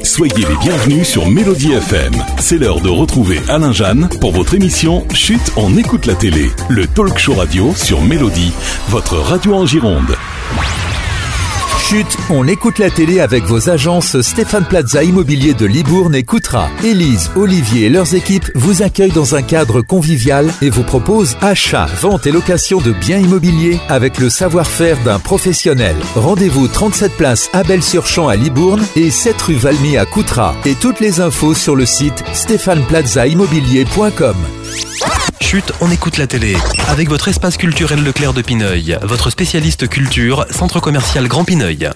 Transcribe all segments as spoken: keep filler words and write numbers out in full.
Soyez les bienvenus sur Mélodie F M. C'est l'heure de retrouver Alain Jeanne pour votre émission Chut, on écoute la télé. Le talk show radio sur Mélodie, votre radio en Gironde. Chut, on écoute la télé avec vos agences Stéphane Plaza Immobilier de Libourne et Coutras. Élise, Olivier et leurs équipes vous accueillent dans un cadre convivial et vous proposent achat, vente et location de biens immobiliers avec le savoir-faire d'un professionnel. Rendez-vous trente-sept place Abel-sur-Champ à Libourne et sept rue Valmy à Coutras. Et toutes les infos sur le site stéphane plaza immobilier point com. Chut, on écoute la télé. Avec votre espace culturel Leclerc de Pineuil, votre spécialiste culture, centre commercial Grand Pineuil.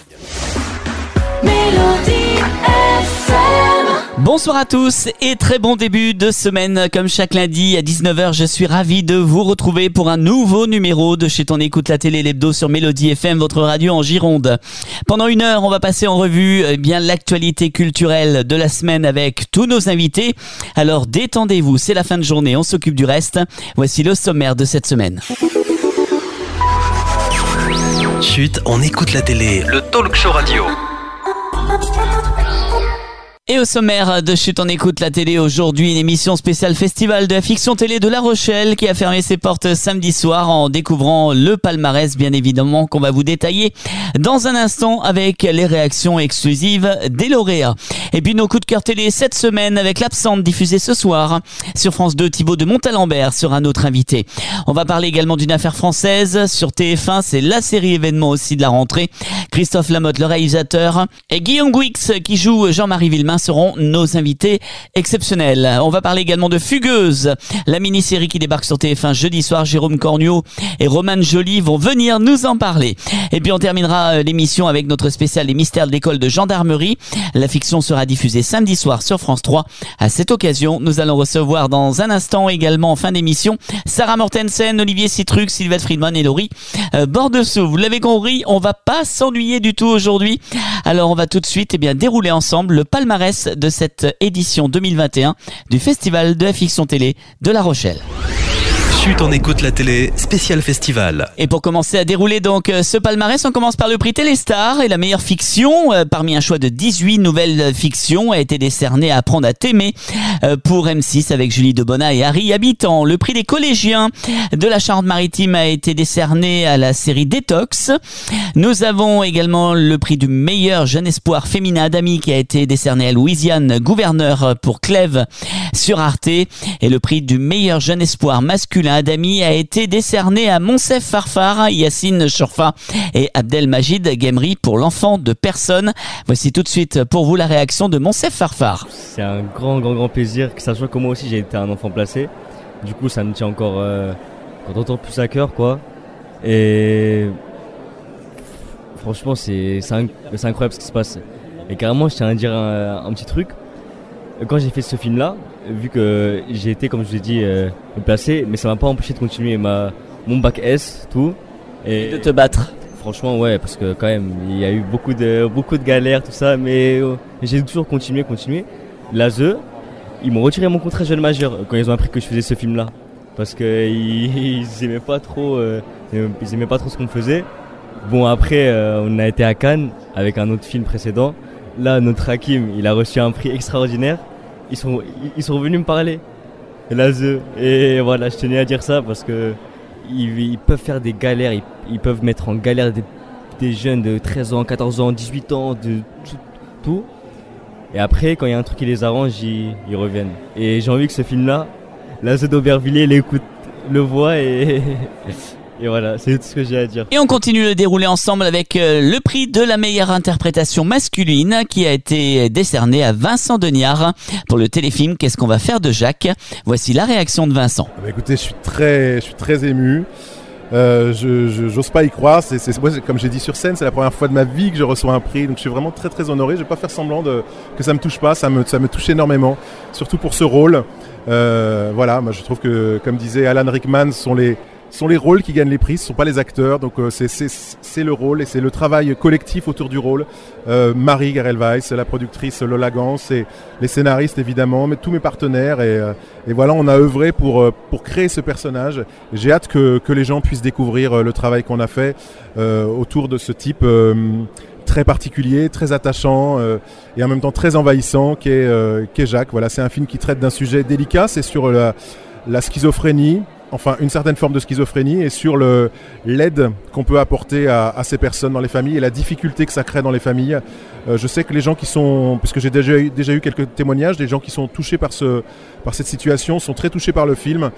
Mélodie F M. Bonsoir à tous et très bon début de semaine. Comme chaque lundi à dix-neuf heures, je suis ravi de vous retrouver pour un nouveau numéro de Chut, on écoute la télé, l'hebdo sur Mélodie F M, votre radio en Gironde. Pendant une heure, on va passer en revue eh bien l'actualité culturelle de la semaine avec tous nos invités. Alors détendez-vous, c'est la fin de journée, on s'occupe du reste. Voici le sommaire de cette semaine. Chut, on écoute la télé, le talk show radio. Et au sommaire de Chut, on écoute la télé aujourd'hui, une émission spéciale festival de la fiction télé de La Rochelle qui a fermé ses portes samedi soir en découvrant le palmarès, bien évidemment, qu'on va vous détailler dans un instant avec les réactions exclusives des lauréats. Et puis nos coups de cœur télé cette semaine avec l'absente diffusée ce soir sur France deux. Thibaut de Montalembert sera notre invité. On va parler également d'une affaire française sur T F un, c'est la série événement aussi de la rentrée. Christophe Lamotte, le réalisateur, et Guillaume Gouix qui joue Jean-Marie Villemain seront nos invités exceptionnels. On va parler également de Fugueuse, la mini-série qui débarque sur T F un jeudi soir. Jérôme Cornuau et Romane Joly vont venir nous en parler. Et puis on terminera l'émission avec notre spécial Les mystères de l'école de gendarmerie. La fiction sera diffusée samedi soir sur France trois. À cette occasion, nous allons recevoir dans un instant également en fin d'émission Sarah Mortensen, Olivier Citruc, Sylvette Friedman et Laurie euh, Bordessou. Vous l'avez compris, on va pas s'ennuyer du tout aujourd'hui. Alors on va tout de suite eh bien, dérouler ensemble le palmarès de cette édition deux mille vingt et un du Festival de la fiction télé de La Rochelle. Chut, on écoute la télé, spécial festival. Et pour commencer à dérouler donc ce palmarès, on commence par le prix Téléstar et la meilleure fiction. Euh, parmi un choix de dix-huit nouvelles fictions a été décerné à Apprendre à t'aimer euh, pour M six avec Julie Debona et Harry Habitant. Le prix des collégiens de la Charente-Maritime a été décerné à la série Détox. Nous avons également le prix du meilleur jeune espoir féminin Adami qui a été décerné à Louisiane Gouverneur pour Clèves sur Arte. Et le prix du meilleur jeune espoir masculin Adami a été décerné à Monsef Farfar, Yacine Chorfa et Abdelmajid Gemri pour l'enfant de personne. Voici tout de suite pour vous la réaction de Monsef Farfar. C'est un grand, grand, grand plaisir que ça soit que moi aussi j'ai été un enfant placé. Du coup, ça me tient encore euh, d'autant plus à cœur, quoi. Et franchement, c'est, c'est, inc- c'est incroyable ce qui se passe. Et carrément, je tiens à dire un, un petit truc. Quand j'ai fait ce film-là, vu que j'ai été, comme je vous ai dit, euh, placé, mais ça m'a pas empêché de continuer ma, mon bac S, tout. Et de te battre. Franchement, ouais, parce que quand même, il y a eu beaucoup de, beaucoup de galères, tout ça, mais euh, j'ai toujours continué, continué. L'A S E, ils m'ont retiré mon contrat jeune majeur quand ils ont appris que je faisais ce film-là. Parce qu'ils ils aimaient pas trop, euh, ils aimaient pas trop ce qu'on faisait. Bon, après, euh, on a été à Cannes avec un autre film précédent. Là, notre Hakim, il a reçu un prix extraordinaire. Ils sont, ils sont venus me parler. L'A S E. Et voilà, je tenais à dire ça parce que ils, ils peuvent faire des galères. Ils, ils peuvent mettre en galère des, des jeunes de treize ans, quatorze ans, dix-huit ans, de tout. tout. Et après, quand il y a un truc qui les arrange, ils, ils reviennent. Et j'ai envie que ce film-là, l'A S E d'Aubervilliers l'écoute, le voit et... Et voilà, c'est tout ce que j'ai à dire. Et on continue le dérouler ensemble avec le prix de la meilleure interprétation masculine qui a été décerné à Vincent Deniard pour le téléfilm Qu'est-ce qu'on va faire de Jacques. Voici la réaction de Vincent. Bah écoutez, je suis très, je suis très ému. Euh, je, je, j'ose pas y croire. C'est, c'est, moi, comme j'ai dit sur scène, c'est la première fois de ma vie que je reçois un prix. Donc je suis vraiment très très honoré. Je vais pas faire semblant de, que ça me touche pas. Ça me, ça me touche énormément, surtout pour ce rôle. Euh, voilà, moi je trouve que, comme disait Alan Rickman, ce sont les Ce sont les rôles qui gagnent les prix, ce ne sont pas les acteurs, donc euh, c'est, c'est, c'est le rôle et c'est le travail collectif autour du rôle. Euh, Marie Garel-Weiss, la productrice Lola Gans, et les scénaristes évidemment, mais tous mes partenaires et, euh, et voilà, on a œuvré pour, euh, pour créer ce personnage. J'ai hâte que, que les gens puissent découvrir euh, le travail qu'on a fait euh, autour de ce type euh, très particulier, très attachant euh, et en même temps très envahissant qu'est, euh, qu'est Jacques. Voilà, c'est un film qui traite d'un sujet délicat, c'est sur la, la schizophrénie, enfin une certaine forme de schizophrénie et sur le, l'aide qu'on peut apporter à, à ces personnes dans les familles et la difficulté que ça crée dans les familles. Euh, je sais que les gens qui sont, puisque j'ai déjà eu, déjà eu quelques témoignages, des gens qui sont touchés par, ce, par cette situation sont très touchés par le film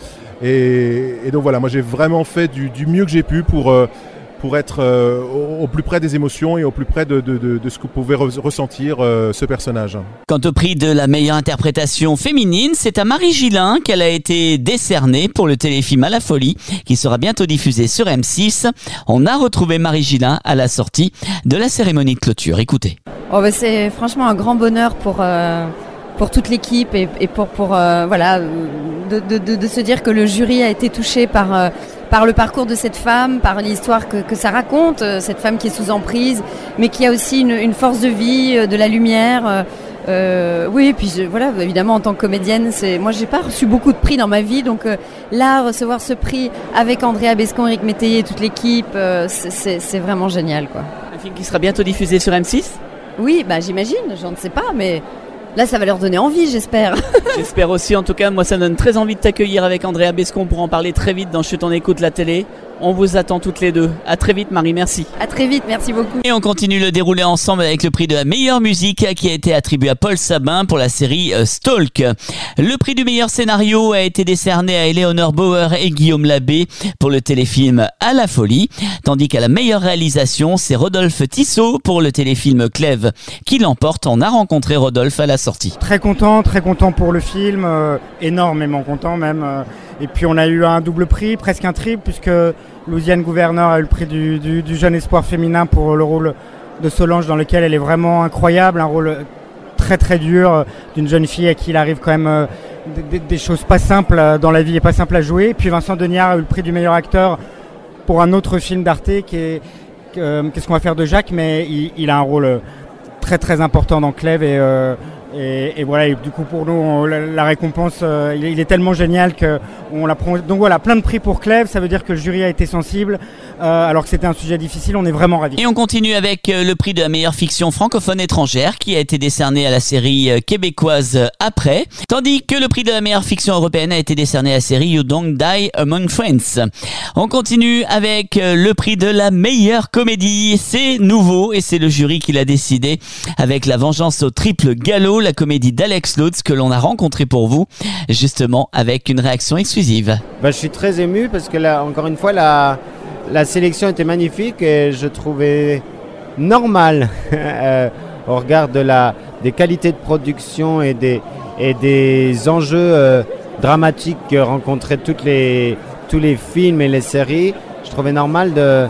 et, et donc voilà, moi j'ai vraiment fait du, du mieux que j'ai pu pour... Euh, pour être euh, au, au plus près des émotions et au plus près de, de, de, de ce que pouvait re- ressentir euh, ce personnage. Quant au prix de la meilleure interprétation féminine, c'est à Marie Gillin qu'elle a été décernée pour le téléfilm À la folie, qui sera bientôt diffusé sur M six. On a retrouvé Marie Gillin à la sortie de la cérémonie de clôture. Écoutez. Oh bah c'est franchement un grand bonheur pour... Euh... pour toute l'équipe et, et pour, pour euh, voilà, de, de, de, de se dire que le jury a été touché par, euh, par le parcours de cette femme, par l'histoire que, que ça raconte, euh, cette femme qui est sous emprise, mais qui a aussi une, une force de vie, euh, de la lumière. Euh, euh, oui, et puis je, voilà, évidemment en tant que comédienne, c'est, moi j'ai pas reçu beaucoup de prix dans ma vie, donc euh, là recevoir ce prix avec Andrea Bescon, Eric Métayer et toute l'équipe, euh, c'est, c'est, c'est vraiment génial, quoi. Un film qui sera bientôt diffusé sur M six ? Oui, bah j'imagine, je ne sais pas, mais... Là, ça va leur donner envie, j'espère. J'espère aussi. En tout cas, moi, ça me donne très envie de t'accueillir avec Andrea Bescon pour en parler très vite dans Chut, on écoute la télé. On vous attend toutes les deux. À très vite, Marie. Merci. À très vite. Merci beaucoup. Et on continue le déroulé ensemble avec le prix de la meilleure musique qui a été attribué à Paul Sabin pour la série Stalk. Le prix du meilleur scénario a été décerné à Eleanor Bauer et Guillaume Labbé pour le téléfilm À la folie. Tandis qu'à la meilleure réalisation, c'est Rodolphe Tissot pour le téléfilm Clèves qui l'emporte. On a rencontré Rodolphe à la sortie. Très content, très content pour le film. Euh, énormément content même. Euh, et puis on a eu un double prix, presque un triple, puisque Louisiane Gouverneur a eu le prix du, du, du jeune espoir féminin pour le rôle de Solange, dans lequel elle est vraiment incroyable, un rôle très très dur d'une jeune fille à qui il arrive quand même euh, des, des choses pas simples dans la vie et pas simples à jouer. Et puis Vincent Deniard a eu le prix du meilleur acteur pour un autre film d'Arte qui est euh, Qu'est-ce qu'on va faire de Jacques, mais il, il a un rôle très très important dans Clèves et euh, Et, et voilà, et du coup pour nous on, la, la récompense euh, il, est, il est tellement génial que on la prend. Donc voilà, plein de prix pour Clèves, ça veut dire que le jury a été sensible euh, alors que c'était un sujet difficile, on est vraiment ravis. Et on continue avec euh, le prix de la meilleure fiction francophone étrangère qui a été décerné à la série euh, québécoise Après, tandis que le prix de la meilleure fiction européenne a été décerné à la série You Don't Die Among Friends. On continue avec euh, le prix de la meilleure comédie, c'est nouveau et c'est le jury qui l'a décidé avec La Vengeance au triple galop, la comédie d'Alex Lutz que l'on a rencontré pour vous, justement avec une réaction exclusive. Bah, je suis très ému parce que là, encore une fois, la, la sélection était magnifique et je trouvais normal euh, au regard de la, des qualités de production et des, et des enjeux euh, dramatiques que rencontraient toutes les, tous les films et les séries. Je trouvais normal de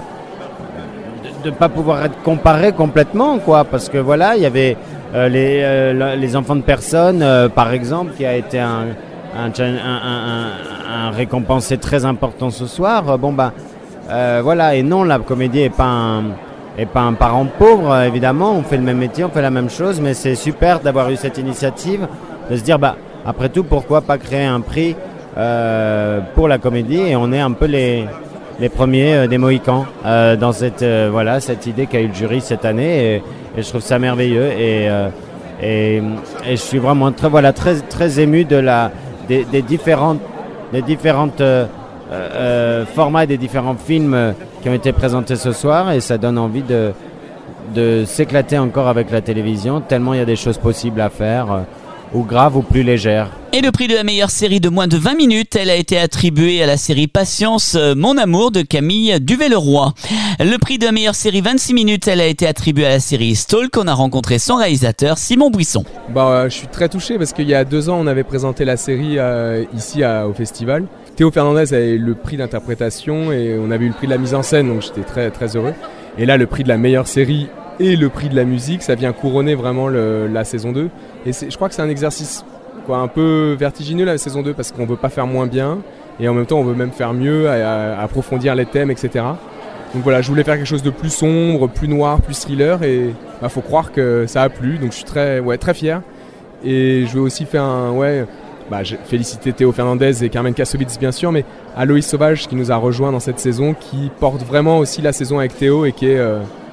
de ne pas pouvoir être comparé complètement, quoi, parce que voilà, il y avait Euh, les, euh, les enfants de personnes, euh, par exemple, qui a été un, un, un, un, un récompensé très important ce soir. Euh, bon bah euh, voilà, et non, la comédie est pas un, est pas un parent pauvre, euh, évidemment. On fait le même métier, on fait la même chose, mais c'est super d'avoir eu cette initiative, de se dire bah après tout, pourquoi pas créer un prix euh, pour la comédie, et on est un peu les les premiers euh, des Mohicans euh, dans cette euh, voilà cette idée qu'a eu le jury cette année, et, et je trouve ça merveilleux et, euh, et et je suis vraiment très voilà très très ému de la des, des différentes des différentes euh, euh, formats et des différents films euh, qui ont été présentés ce soir, et ça donne envie de de s'éclater encore avec la télévision, tellement il y a des choses possibles à faire, euh, ou graves ou plus légères. Et le prix de la meilleure série de moins de vingt minutes, elle a été attribuée à la série Patience, Mon amour de Camille Duvay-Leroy. Le prix de la meilleure série vingt-six minutes, elle a été attribuée à la série Stalk. On a rencontré son réalisateur Simon Buisson. Bah, euh, je suis très touché parce qu'il y a deux ans, on avait présenté la série euh, ici à, au festival. Théo Fernandez avait le prix d'interprétation et on avait eu le prix de la mise en scène, donc j'étais très, très heureux. Et là, le prix de la meilleure série et le prix de la musique, ça vient couronner vraiment le, la saison deux. Et c'est, je crois que c'est un exercice quoi, un peu vertigineux la saison deux, parce qu'on ne veut pas faire moins bien et en même temps on veut même faire mieux, à, à approfondir les thèmes, et cetera. Donc voilà, je voulais faire quelque chose de plus sombre, plus noir, plus thriller, et bah, faut croire que ça a plu, donc je suis très, ouais, très fier. Et je veux aussi faire un... Ouais, bah, j'ai félicité Théo Fernandez et Carmen Kassovitz bien sûr, mais Aloïs Sauvage qui nous a rejoint dans cette saison, qui porte vraiment aussi la saison avec Théo et qui est... Euh,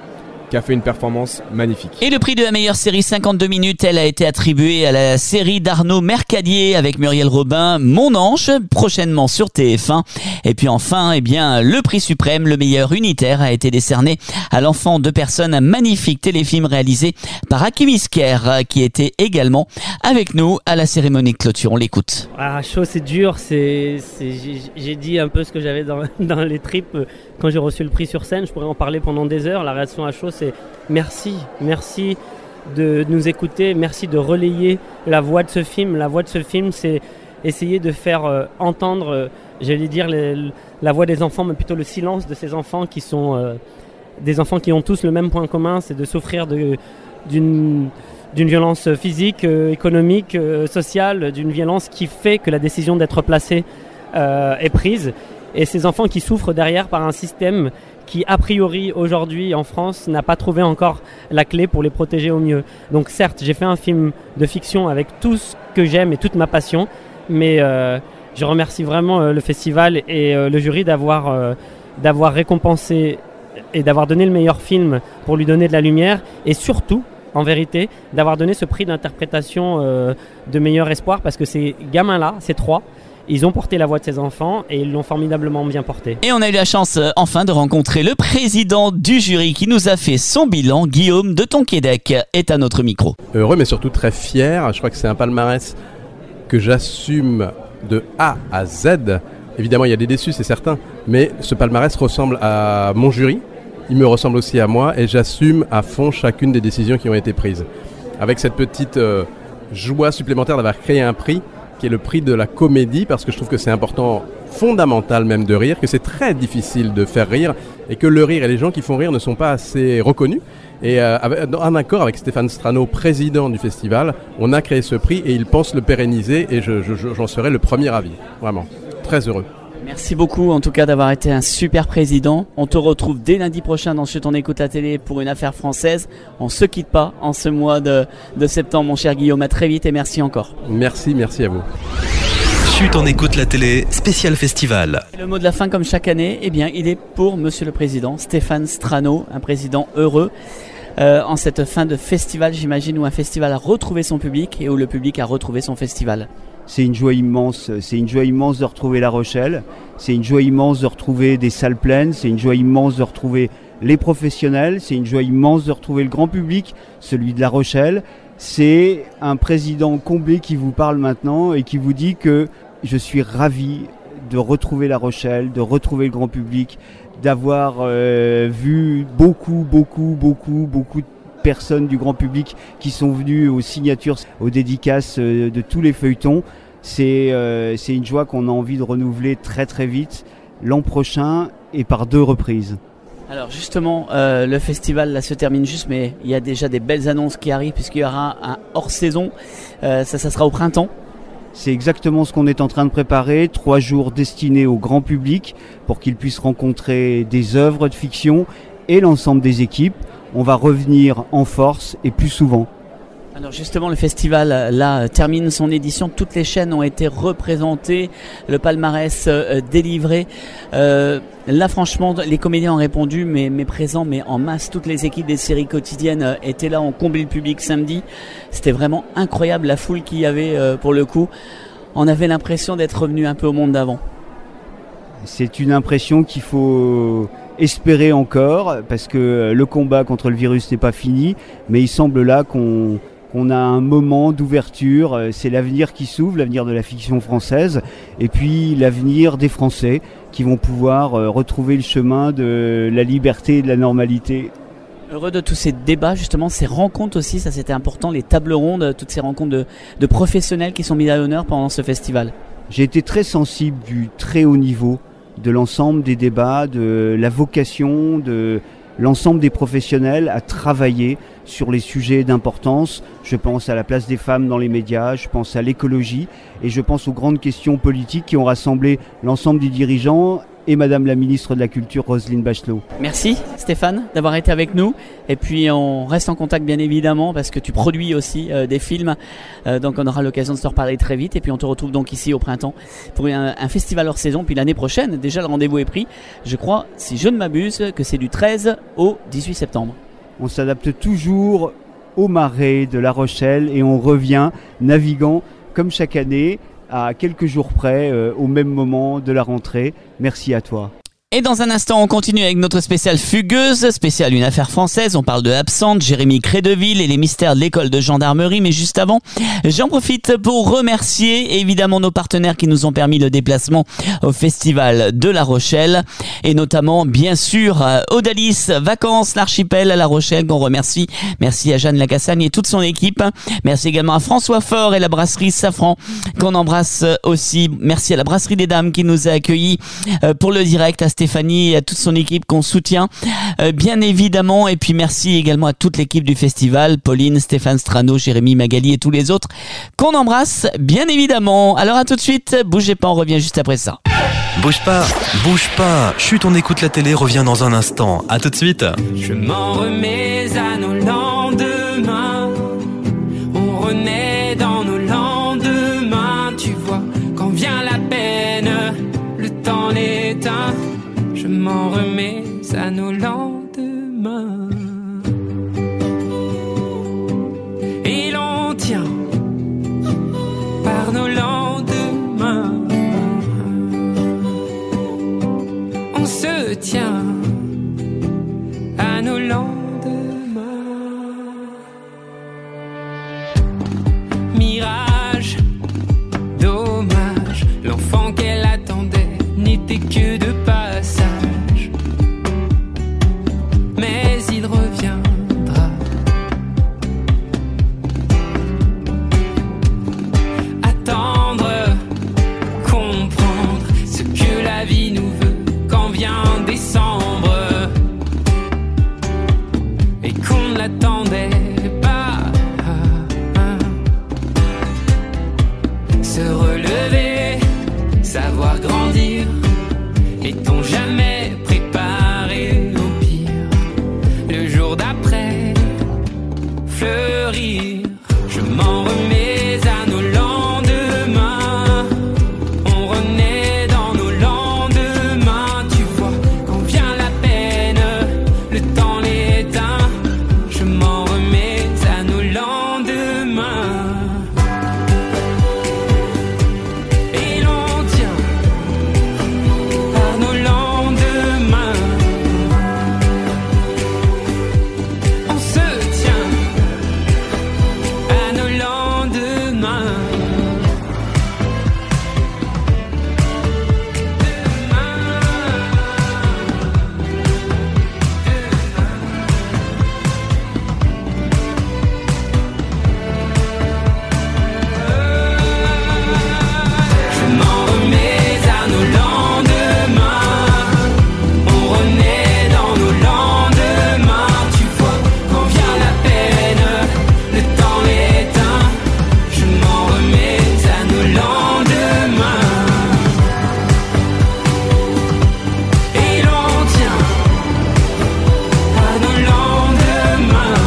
qui a fait une performance magnifique. Et le prix de la meilleure série cinquante-deux minutes, elle a été attribuée à la série d'Arnaud Mercadier avec Muriel Robin, Mon Ange, prochainement sur T F un. Et puis enfin, eh bien, le prix suprême, le meilleur unitaire, a été décerné à L'Enfant de personne, un magnifique téléfilm réalisé par Hakim Isker, qui était également avec nous à la cérémonie de clôture. On l'écoute. Ah, chaud, c'est dur. C'est, c'est, j'ai, j'ai dit un peu ce que j'avais dans, dans les tripes quand j'ai reçu le prix sur scène. Je pourrais en parler pendant des heures. La réaction à chaud, c'est merci, merci de nous écouter, merci de relayer la voix de ce film. La voix de ce film, c'est essayer de faire euh, entendre, euh, j'allais dire, les, la voix des enfants, mais plutôt le silence de ces enfants qui sont euh, des enfants qui ont tous le même point commun, c'est de souffrir de, d'une, d'une violence physique, euh, économique, euh, sociale, d'une violence qui fait que la décision d'être placé euh, est prise. Et ces enfants qui souffrent derrière par un système qui, a priori, aujourd'hui, en France, n'a pas trouvé encore la clé pour les protéger au mieux. Donc certes, j'ai fait un film de fiction avec tout ce que j'aime et toute ma passion, mais euh, je remercie vraiment euh, le festival et euh, le jury d'avoir, euh, d'avoir récompensé et d'avoir donné le meilleur film pour lui donner de la lumière, et surtout, en vérité, d'avoir donné ce prix d'interprétation euh, de meilleur espoir, parce que ces gamins-là, ces trois, ils ont porté la voix de ces enfants et ils l'ont formidablement bien porté. Et on a eu la chance euh, enfin de rencontrer le président du jury qui nous a fait son bilan. Guillaume de Tonquédec est à notre micro. Heureux mais surtout très fier. Je crois que c'est un palmarès que j'assume de A à Z. Évidemment il y a des déçus, c'est certain, mais ce palmarès ressemble à mon jury. Il me ressemble aussi à moi et j'assume à fond chacune des décisions qui ont été prises. Avec cette petite euh, joie supplémentaire d'avoir créé un prix qui est le prix de la comédie, parce que je trouve que c'est important, fondamental même de rire, que c'est très difficile de faire rire, et que le rire et les gens qui font rire ne sont pas assez reconnus. Et euh, en accord avec Stéphane Strano, président du festival, on a créé ce prix et il pense le pérenniser, et je, je, j'en serai le premier ravi. Vraiment, très heureux. Merci beaucoup en tout cas d'avoir été un super président. On te retrouve dès lundi prochain dans Chut, on écoute la télé pour une affaire française. On se quitte pas en ce mois de, de septembre, mon cher Guillaume. À très vite et merci encore. Merci, merci à vous. Chut, on écoute la télé, spécial festival. Le mot de la fin, comme chaque année, eh bien, il est pour Monsieur le Président, Stéphane Strano, un président heureux. Euh, en cette fin de festival, j'imagine, où un festival a retrouvé son public et où le public a retrouvé son festival. C'est une joie immense, c'est une joie immense de retrouver La Rochelle, c'est une joie immense de retrouver des salles pleines, c'est une joie immense de retrouver les professionnels, c'est une joie immense de retrouver le grand public, celui de La Rochelle. C'est un président comblé qui vous parle maintenant et qui vous dit que je suis ravi de retrouver La Rochelle, de retrouver le grand public, d'avoir euh, vu beaucoup, beaucoup, beaucoup, beaucoup de personnes du grand public qui sont venues aux signatures, aux dédicaces euh, de tous les feuilletons. C'est, euh, c'est une joie qu'on a envie de renouveler très très vite l'an prochain et par deux reprises. Alors justement, euh, le festival là se termine juste, mais il y a déjà des belles annonces qui arrivent puisqu'il y aura un hors-saison. Euh, ça, ça sera au printemps. C'est exactement ce qu'on est en train de préparer. Trois jours destinés au grand public pour qu'il puisse rencontrer des œuvres de fiction et l'ensemble des équipes. On va revenir en force et plus souvent. Alors justement, le festival là termine son édition. Toutes les chaînes ont été représentées, le palmarès euh, délivré. Euh, là, franchement, les comédiens ont répondu, mais, mais présents, mais en masse. Toutes les équipes des séries quotidiennes euh, étaient là, ont comblé le public samedi. C'était vraiment incroyable la foule qu'il y avait euh, pour le coup. On avait l'impression d'être revenu un peu au monde d'avant. C'est une impression qu'il faut espérer encore, parce que le combat contre le virus n'est pas fini, mais il semble là qu'on, qu'on a un moment d'ouverture. C'est l'avenir qui s'ouvre, l'avenir de la fiction française, et puis l'avenir des Français qui vont pouvoir retrouver le chemin de la liberté et de la normalité. Heureux de tous ces débats, justement, ces rencontres aussi, ça c'était important, les tables rondes, toutes ces rencontres de, de professionnels qui sont mis à l'honneur pendant ce festival. J'ai été très sensible du très haut niveau de l'ensemble des débats, de la vocation de l'ensemble des professionnels à travailler sur les sujets d'importance. Je pense à la place des femmes dans les médias, je pense à l'écologie et je pense aux grandes questions politiques qui ont rassemblé l'ensemble des dirigeants et Madame la ministre de la Culture, Roselyne Bachelot. Merci Stéphane d'avoir été avec nous. Et puis on reste en contact bien évidemment parce que tu produis aussi euh, des films. Euh, donc on aura l'occasion de se reparler très vite. Et puis on te retrouve donc ici au printemps pour un, un festival hors saison. Puis l'année prochaine, déjà le rendez-vous est pris. Je crois, si je ne m'abuse, que c'est du treize au dix-huit septembre. on s'adapte toujours aux marées de La Rochelle et on revient naviguant comme chaque année à quelques jours près euh, au même moment de la rentrée. Merci à toi. Et dans un instant, on continue avec notre spéciale Fugueuse, spéciale Une affaire française. On parle de Absente, Jérémy Crédeville et les mystères de l'école de gendarmerie. Mais juste avant, j'en profite pour remercier évidemment nos partenaires qui nous ont permis le déplacement au Festival de La Rochelle. Et notamment, bien sûr, Odalis Vacances, l'Archipel à La Rochelle, qu'on remercie. Merci à Jeanne Lacassagne et toute son équipe. Merci également à François Faure et la brasserie Safran, qu'on embrasse aussi. Merci à la brasserie des Dames qui nous a accueillis pour le direct, à Stéphanie et à toute son équipe qu'on soutient euh, bien évidemment, et puis merci également à toute l'équipe du festival, Pauline, Stéphane Strano, Jérémy, Magali et tous les autres qu'on embrasse bien évidemment. Alors à tout de suite, bougez pas, on revient juste après ça. Bouge pas, bouge pas, chut, on écoute la télé, revient dans un instant. À tout de suite. Je m'en remets à nos lendemains, on renaît dans nos lendemains, tu vois, quand vient la peine, le temps l'éteint. Je m'en remets à nos lendemains. Et l'on tient par nos lendemains. On se tient à nos lendemains. Mirage, dommage, l'enfant qu'elle attendait n'était que de passage. Mais il reviendra. Attendre, comprendre ce que la vie nous veut quand vient décembre et qu'on ne l'attendait pas. Se relever, savoir grandir. Est-on jamais préparé au pire? Le jour d'après, fleurir. Je m'en remets à nos lendemains. On renaît dans nos lendemains. Tu vois, quand vient la peine, le temps l'éteint. Je m'en remets à nos lendemains. Et l'on tient par nos lendemains. On se tient à nos lendemains. Je m'en remets à nos lendemains. On renaît dans nos lendemains. Tu vois, quand vient la peine, le temps l'éteint. Je m'en remets à nos lendemains. Et l'on tient à nos lendemains.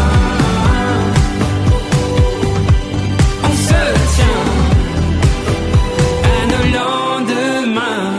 On se tient à nos lendemains.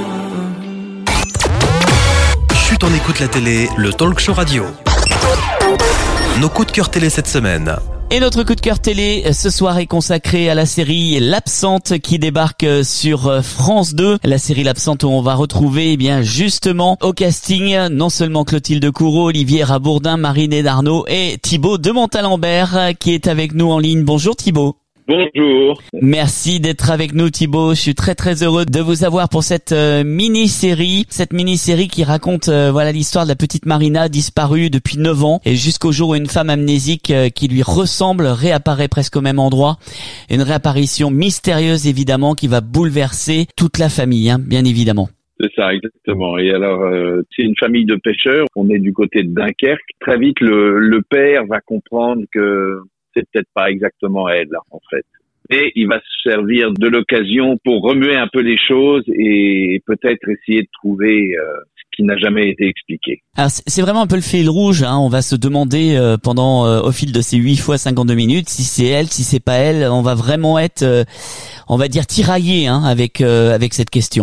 Chut, on écoute la télé, le talk show radio. Nos coups de cœur télé cette semaine. Et notre coup de cœur télé ce soir est consacré à la série L'Absente qui débarque sur France deux. La série L'Absente où on va retrouver eh bien justement au casting non seulement Clotilde Courreau, Olivier Rabourdin, Marine Darnaud et Thibaut de Montalembert qui est avec nous en ligne. Bonjour Thibaut. Bonjour. Merci d'être avec nous Thibaut, je suis très très heureux de vous avoir pour cette euh, mini-série, cette mini-série qui raconte euh, voilà l'histoire de la petite Marina disparue depuis neuf ans et jusqu'au jour où une femme amnésique euh, qui lui ressemble réapparaît presque au même endroit. Une réapparition mystérieuse évidemment qui va bouleverser toute la famille, hein, bien évidemment. C'est ça, exactement. Et alors, euh, c'est une famille de pêcheurs, on est du côté de Dunkerque. Très vite, le, le père va comprendre que c'est peut-être pas exactement elle, en fait. Et il va se servir de l'occasion pour remuer un peu les choses et peut-être essayer de trouver euh, ce qui n'a jamais été expliqué. Alors c'est vraiment un peu le fil rouge, hein. On va se demander euh, pendant euh, au fil de ces huit fois cinquante-deux minutes si c'est elle, si c'est pas elle. On va vraiment être, euh, on va dire tiraillé hein, avec euh, avec cette question.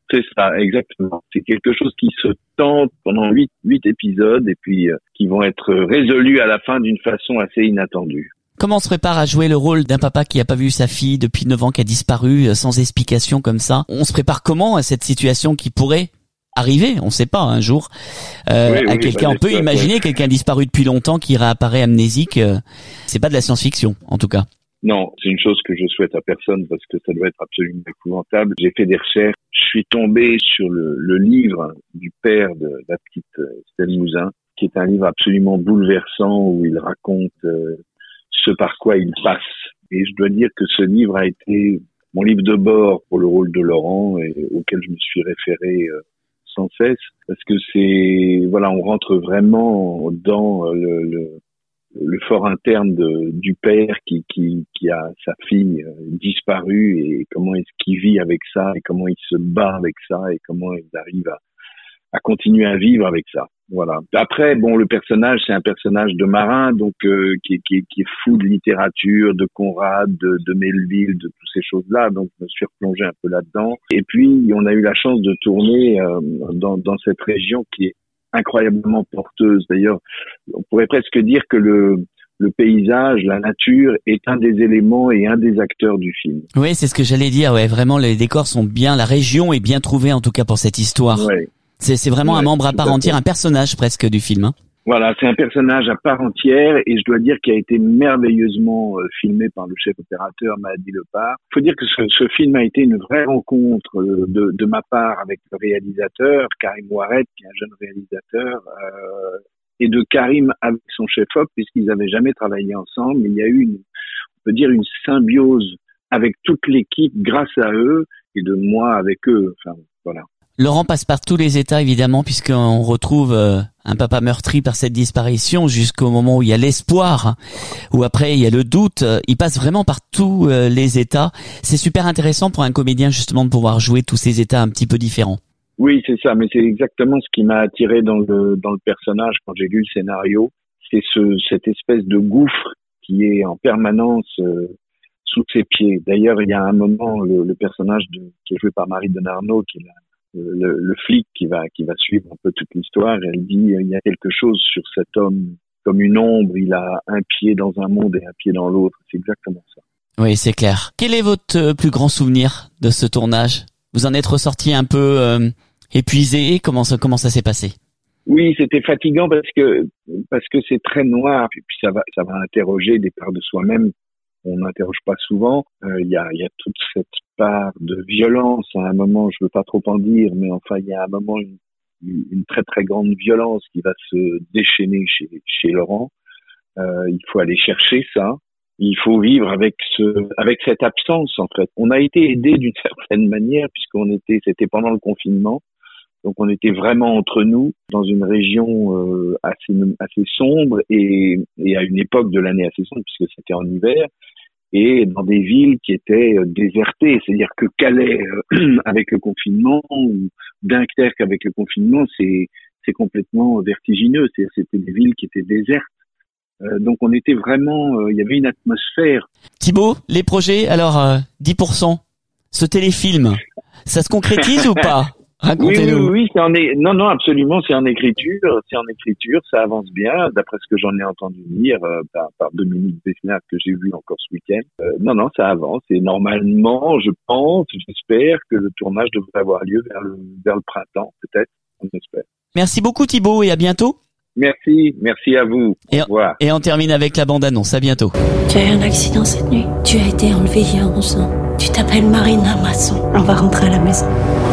C'est ça, exactement. C'est quelque chose qui se tente pendant huit, huit épisodes et puis euh, qui vont être résolus à la fin d'une façon assez inattendue. Comment on se prépare à jouer le rôle d'un papa qui a pas vu sa fille depuis neuf ans, qui a disparu euh, sans explication comme ça? On se prépare comment à cette situation qui pourrait arriver? On sait pas, un jour, euh, oui, à oui, quelqu'un, bah, on peut imaginer ouais. quelqu'un disparu depuis longtemps qui réapparaît amnésique. Euh, c'est pas de la science-fiction, en tout cas. Non, c'est une chose que je souhaite à personne parce que ça doit être absolument épouvantable. J'ai fait des recherches, je suis tombé sur le, le livre du père de la petite Estelle Mouzin, qui est un livre absolument bouleversant où il raconte euh, ce par quoi il passe. Et je dois dire que ce livre a été mon livre de bord pour le rôle de Laurent et auquel je me suis référé euh, sans cesse parce que c'est, voilà, on rentre vraiment dans le, le le fort interne de, du père qui, qui, qui a sa fille euh, disparue et comment est-ce qu'il vit avec ça et comment il se bat avec ça et comment il arrive à, à continuer à vivre avec ça. Voilà. Après, bon, le personnage, c'est un personnage de marin, donc euh, qui, qui, qui est fou de littérature, de Conrad, de, de Melville, de toutes ces choses-là. Donc, je me suis replongé un peu là-dedans. Et puis, on a eu la chance de tourner euh, dans, dans cette région qui est incroyablement porteuse. D'ailleurs, on pourrait presque dire que le, le paysage, la nature est un des éléments et un des acteurs du film. Oui, c'est ce que j'allais dire. Ouais, vraiment, les décors sont bien, la région est bien trouvée en tout cas pour cette histoire. Ouais. C'est, c'est vraiment ouais, un membre à part entière, un personnage presque du film. Hein. Voilà, c'est un personnage à part entière et je dois dire qu'il a été merveilleusement euh, filmé par le chef opérateur Mahdi Lepar. Il faut dire que ce, ce film a été une vraie rencontre de, de ma part avec le réalisateur, Karim Ouaret, qui est un jeune réalisateur, euh, et de Karim avec son chef-op, puisqu'ils n'avaient jamais travaillé ensemble. Il y a eu, une, on peut dire, une symbiose avec toute l'équipe grâce à eux et de moi avec eux. Enfin, voilà. Laurent passe par tous les états, évidemment, puisqu'on retrouve euh, un papa meurtri par cette disparition jusqu'au moment où il y a l'espoir, où après il y a le doute. Il passe vraiment par tous euh, les états. C'est super intéressant pour un comédien, justement, de pouvoir jouer tous ces états un petit peu différents. Oui, c'est ça, mais c'est exactement ce qui m'a attiré dans le dans le personnage quand j'ai lu le scénario. C'est ce cette espèce de gouffre qui est en permanence euh, sous ses pieds. D'ailleurs, il y a un moment, le, le personnage de, qui est joué par Marie Denarnaud, qui est la Le, le flic qui va qui va suivre un peu toute l'histoire, elle dit il y a quelque chose sur cet homme comme une ombre, il a un pied dans un monde et un pied dans l'autre, c'est exactement ça. Oui, c'est clair. Quel est votre plus grand souvenir de ce tournage? Vous en êtes ressorti un peu euh, épuisé? Comment ça comment ça s'est passé? Oui, c'était fatigant parce que parce que c'est très noir et puis ça va ça va interroger des parts de soi-même. On n'interroge pas souvent. Il euh, y a, y a toute cette part de violence. À un moment, je veux pas trop en dire, mais enfin, il y a un moment une, une très très grande violence qui va se déchaîner chez, chez Laurent. Euh, il faut aller chercher ça. Il faut vivre avec ce, avec cette absence en fait. On a été aidé d'une certaine manière puisqu'on était, c'était pendant le confinement. Donc on était vraiment entre nous dans une région euh, assez assez sombre et, et à une époque de l'année assez sombre puisque c'était en hiver et dans des villes qui étaient euh, désertées, c'est-à-dire que Calais euh, avec le confinement ou Dunkerque avec le confinement, c'est c'est complètement vertigineux, c'est, c'était des villes qui étaient désertes. Euh, donc on était vraiment, euh, il y avait une atmosphère. Thibaut, les projets, alors euh, dix pour cent, ce téléfilm, ça se concrétise ou pas? Racontez-nous. Oui, oui, oui, c'est en é... non, non, absolument, c'est en écriture, c'est en écriture, ça avance bien, d'après ce que j'en ai entendu dire euh, par, par Dominique Besnard que j'ai vu encore ce week-end. Euh, non, non, ça avance et normalement, je pense, j'espère que le tournage devrait avoir lieu vers le, vers le printemps, peut-être, on espère. Merci beaucoup Thibaut et à bientôt. Merci, merci à vous. Et Au revoir. Et on termine avec la bande-annonce, à bientôt. Tu as eu un accident cette nuit. Tu as été enlevée il y a onze ans. Tu t'appelles Marina Masson. On va rentrer à la maison.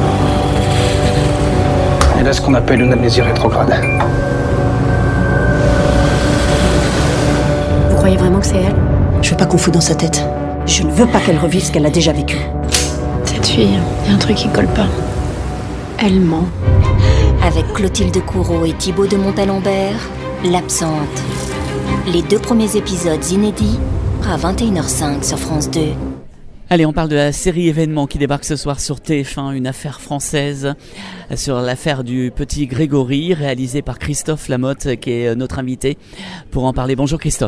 Elle a ce qu'on appelle une amnésie rétrograde. Vous croyez vraiment que c'est elle? Je veux pas qu'on fout dans sa tête. Je ne veux pas qu'elle revive ce qu'elle a déjà vécu. Cette fille, il y a un truc qui colle pas. Elle ment. Avec Clotilde Courreau et Thibaut de Montalembert, L'Absente. Les deux premiers épisodes inédits à vingt et une heures cinq sur France deux. Allez, on parle de la série événement qui débarque ce soir sur T F un, une affaire française sur l'affaire du petit Grégory, réalisée par Christophe Lamotte, qui est notre invité pour en parler. Bonjour Christophe.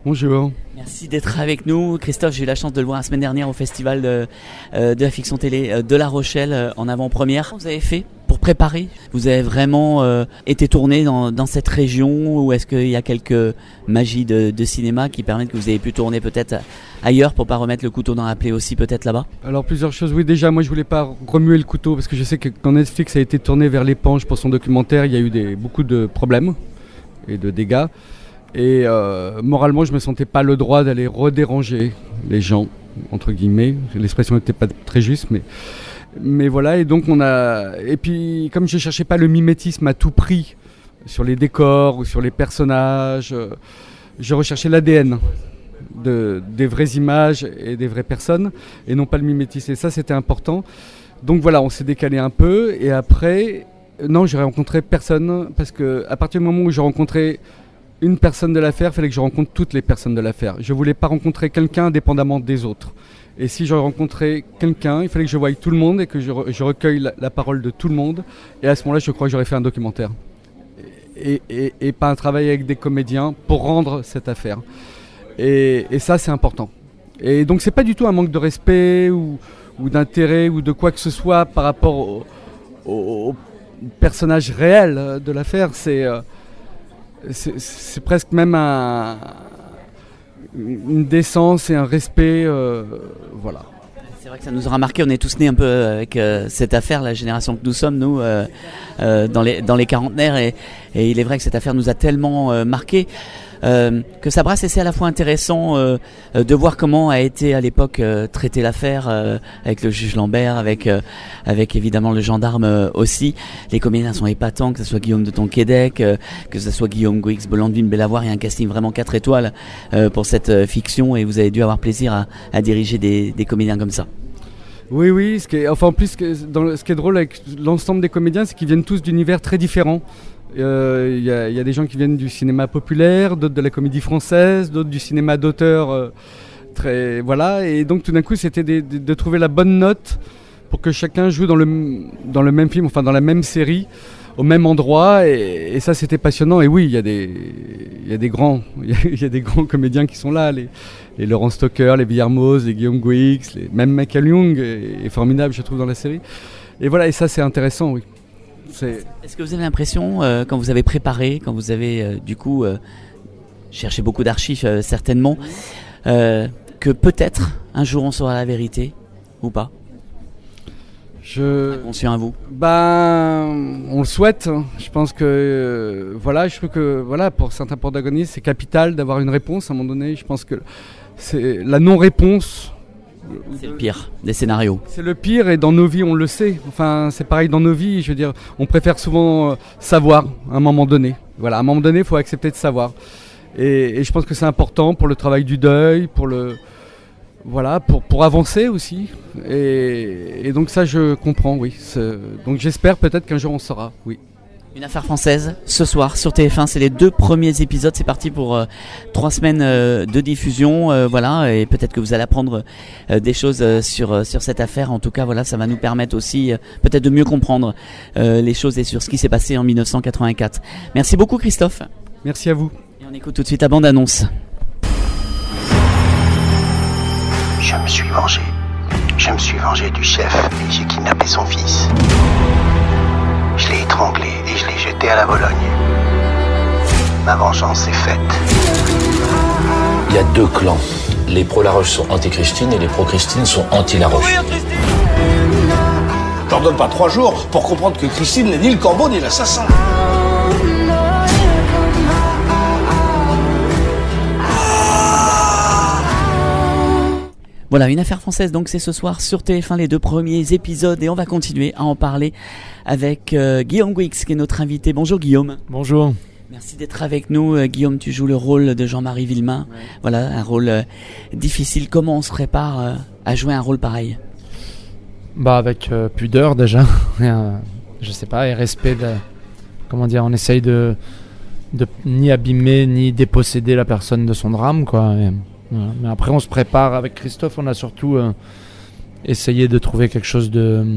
Bonjour. Merci d'être avec nous. Christophe, j'ai eu la chance de le voir la semaine dernière au festival de, euh, de la fiction télé euh, de La Rochelle euh, en avant-première. Vous avez fait pour préparer? Vous avez vraiment euh, été tourné dans, dans cette région, ou est-ce qu'il y a quelques magies de, de cinéma qui permettent que vous ayez pu tourner peut-être ailleurs pour pas remettre le couteau dans la plaie aussi peut-être là-bas? Alors plusieurs choses. Oui, déjà moi je voulais pas remuer le couteau parce que je sais que quand Netflix a été tourné vers l'éponge pour son documentaire, il y a eu des, beaucoup de problèmes et de dégâts. Et euh, moralement, je me sentais pas le droit d'aller redéranger les gens, entre guillemets. L'expression n'était pas très juste, mais, mais voilà. Et donc on a. Et puis, comme je cherchais pas le mimétisme à tout prix sur les décors ou sur les personnages, euh, je recherchais l'A D N de, des vraies images et des vraies personnes, et non pas le mimétisme. Et ça, c'était important. Donc voilà, on s'est décalé un peu. Et après, non, j'ai rencontré personne, parce que à partir du moment où j'ai rencontré une personne de l'affaire, il fallait que je rencontre toutes les personnes de l'affaire. Je ne voulais pas rencontrer quelqu'un indépendamment des autres. Et si je rencontrais quelqu'un, il fallait que je voie tout le monde et que je, re- je recueille la, la parole de tout le monde. Et à ce moment-là, je crois que j'aurais fait un documentaire. Et, et, et pas un travail avec des comédiens pour rendre cette affaire. Et, et ça, c'est important. Et donc, c'est pas du tout un manque de respect ou, ou d'intérêt ou de quoi que ce soit par rapport au, au, au personnage réel de l'affaire. C'est... Euh, C'est, c'est presque même un, une décence et un respect, euh, voilà. C'est vrai que ça nous aura marqué, on est tous nés un peu avec euh, cette affaire, la génération que nous sommes, nous, euh, euh, dans, les, dans les quarantenaires, et, et il est vrai que cette affaire nous a tellement euh, marqué euh, que ça brasse, et c'est à la fois intéressant euh, de voir comment a été à l'époque euh, traitée l'affaire euh, avec le juge Lambert, avec, euh, avec évidemment le gendarme euh, aussi. Les comédiens sont épatants, que ce soit Guillaume de Tonquédec, euh, que ce soit Guillaume Gouix, Bolandine, Bellavoir, il y a un casting vraiment quatre étoiles euh, pour cette euh, fiction, et vous avez dû avoir plaisir à, à diriger des, des comédiens comme ça. Oui, oui, ce qui est, enfin en plus, ce qui est, dans le, ce qui est drôle avec l'ensemble des comédiens, c'est qu'ils viennent tous d'univers très différents. Il euh, y, y a des gens qui viennent du cinéma populaire, d'autres de la comédie française, d'autres du cinéma d'auteur, euh, très, voilà. Et donc tout d'un coup, c'était de, de, de trouver la bonne note pour que chacun joue dans le, dans le même film, enfin dans la même série, au même endroit. Et, et ça, c'était passionnant. Et oui, il y a des, il y a des grands, il y a des grands comédiens qui sont là. Les, les Laurent Stocker, les Villarmoz, les Guillaume Gouix, les, même Michael Young est, est formidable, je trouve, dans la série. Et voilà, et ça, c'est intéressant, oui. C'est... Est-ce que vous avez l'impression, euh, quand vous avez préparé, quand vous avez euh, du coup euh, cherché beaucoup d'archives euh, certainement, euh, que peut-être un jour on saura la vérité ou pas? Je... Conscient à vous? Ben, on le souhaite. Je pense que euh, voilà, je trouve que voilà, pour certains protagonistes, c'est capital d'avoir une réponse à un moment donné. Je pense que c'est la non-réponse. C'est le pire des scénarios. C'est le pire, et dans nos vies, on le sait. Enfin, c'est pareil dans nos vies. Je veux dire, on préfère souvent euh, savoir à un moment donné. Voilà, à un moment donné, il faut accepter de savoir. Et, et je pense que c'est important pour le travail du deuil, pour le voilà, pour pour avancer aussi. Et, et donc ça, je comprends, oui. C'est, donc j'espère peut-être qu'un jour on saura, oui. Une affaire française, ce soir sur T F un, c'est les deux premiers épisodes, c'est parti pour euh, trois semaines euh, de diffusion, euh, voilà, et peut-être que vous allez apprendre euh, des choses euh, sur, euh, sur cette affaire. En tout cas, voilà, ça va nous permettre aussi euh, peut-être de mieux comprendre euh, les choses et sur ce qui s'est passé en dix-neuf cent quatre-vingt-quatre. Merci beaucoup Christophe. Merci à vous. Et on écoute tout de suite la bande-annonce. Je me suis vengé. Je me suis vengé du chef et j'ai kidnappé son fils. Je l'ai étranglé et je l'ai jeté à la Bologne. Ma vengeance est faite. Il y a deux clans. Les pro-Laroche sont anti-Christine et les pro-Christine sont anti-Laroche. Je leur donne pas trois jours pour comprendre que Christine n'est ni le corbeau ni l'assassin. Voilà, une affaire française, donc c'est ce soir sur T F un, les deux premiers épisodes, et on va continuer à en parler avec euh, Guillaume Gouix, qui est notre invité. Bonjour Guillaume. Bonjour. Merci d'être avec nous. Euh, Guillaume, tu joues le rôle de Jean-Marie Villemain. Ouais. Voilà, un rôle euh, difficile. Comment on se prépare euh, à jouer un rôle pareil? Bah avec euh, pudeur déjà, euh, je sais pas, et respect de, comment dire, on essaye de, de ni abîmer ni déposséder la personne de son drame, quoi. Et, voilà. Mais après on se prépare avec Christophe, on a surtout euh, essayé de trouver quelque chose de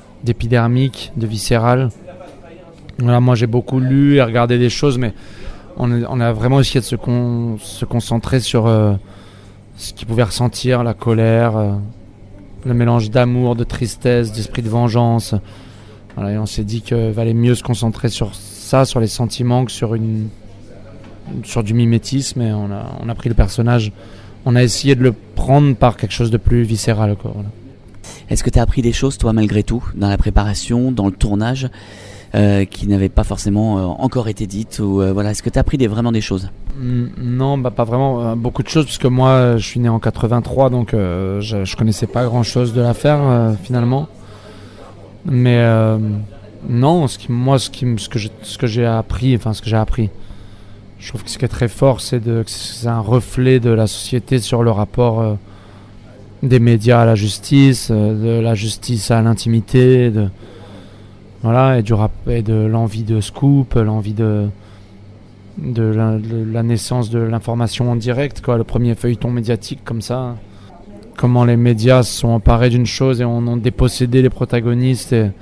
d'épidermique, de viscéral. Voilà, moi j'ai beaucoup lu et regardé des choses, mais on, a, on a vraiment essayé de se, con, se concentrer sur euh, ce qu'ils pouvaient ressentir, la colère, euh, le mélange d'amour, de tristesse, d'esprit de vengeance. Voilà, et on s'est dit qu'il valait mieux se concentrer sur ça, sur les sentiments, que sur, une, sur du mimétisme. Et on a, on a pris le personnage, on a essayé de le prendre par quelque chose de plus viscéral, quoi, voilà. Est-ce que tu as appris des choses, toi, malgré tout, dans la préparation, dans le tournage, euh, qui n'avaient pas forcément euh, encore été dites ou, euh, voilà, est-ce que tu as appris des, vraiment des choses? Mm, Non, bah, pas vraiment. Euh, beaucoup de choses, puisque moi, je suis né en quatre-vingt-trois, donc euh, je ne connaissais pas grand-chose de l'affaire, euh, finalement. Mais euh, non, ce qui, moi, ce, qui, ce, que je, ce que j'ai appris, enfin, ce que j'ai appris, je trouve que ce qui est très fort, c'est, de, que c'est un reflet de la société sur le rapport... Euh, des médias à la justice, de la justice à l'intimité, de voilà, et du rap, et de l'envie de scoop, l'envie de de la, de la naissance de l'information en direct, quoi, le premier feuilleton médiatique comme ça. Comment les médias se sont emparés d'une chose et en ont dépossédé les protagonistes, et,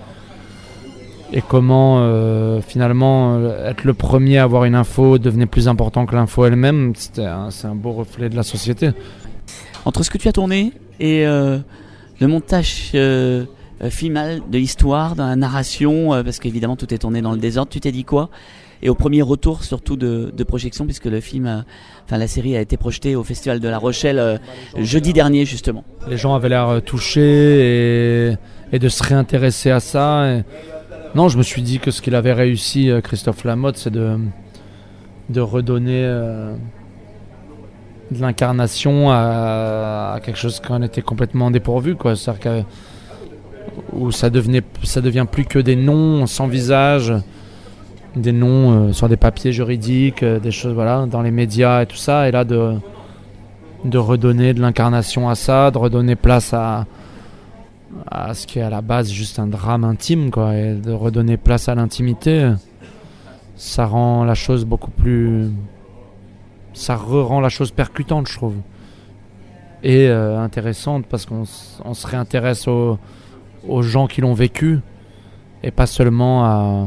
et comment euh, finalement être le premier à avoir une info devenait plus important que l'info elle-même. C'était un, c'est un beau reflet de la société. Entre ce que tu as tourné et euh, le montage euh, euh, final de l'histoire, dans la narration, euh, parce qu'évidemment tout est tourné dans le désordre, tu t'es dit quoi? Et au premier retour surtout de, de projection, puisque le film, euh, enfin la série a été projetée au Festival de La Rochelle euh, jeudi dernier justement. Les gens avaient l'air touchés et, et de se réintéresser à ça. Et... Non, je me suis dit que ce qu'il avait réussi, Christophe Lamotte, c'est de, de redonner... Euh, de l'incarnation à, à quelque chose qu'on était complètement dépourvu, quoi. C'est-à-dire que, où ça devenait, ça devient plus que des noms sans visage, des noms euh, sur des papiers juridiques, euh, des choses, voilà, dans les médias et tout ça. Et là, de, de redonner de l'incarnation à ça, de redonner place à, à ce qui est à la base juste un drame intime, quoi, et de redonner place à l'intimité, ça rend la chose beaucoup plus... ça rend la chose percutante, je trouve, et euh, intéressante, parce qu'on s- on se réintéresse aux, aux gens qui l'ont vécu et pas seulement à,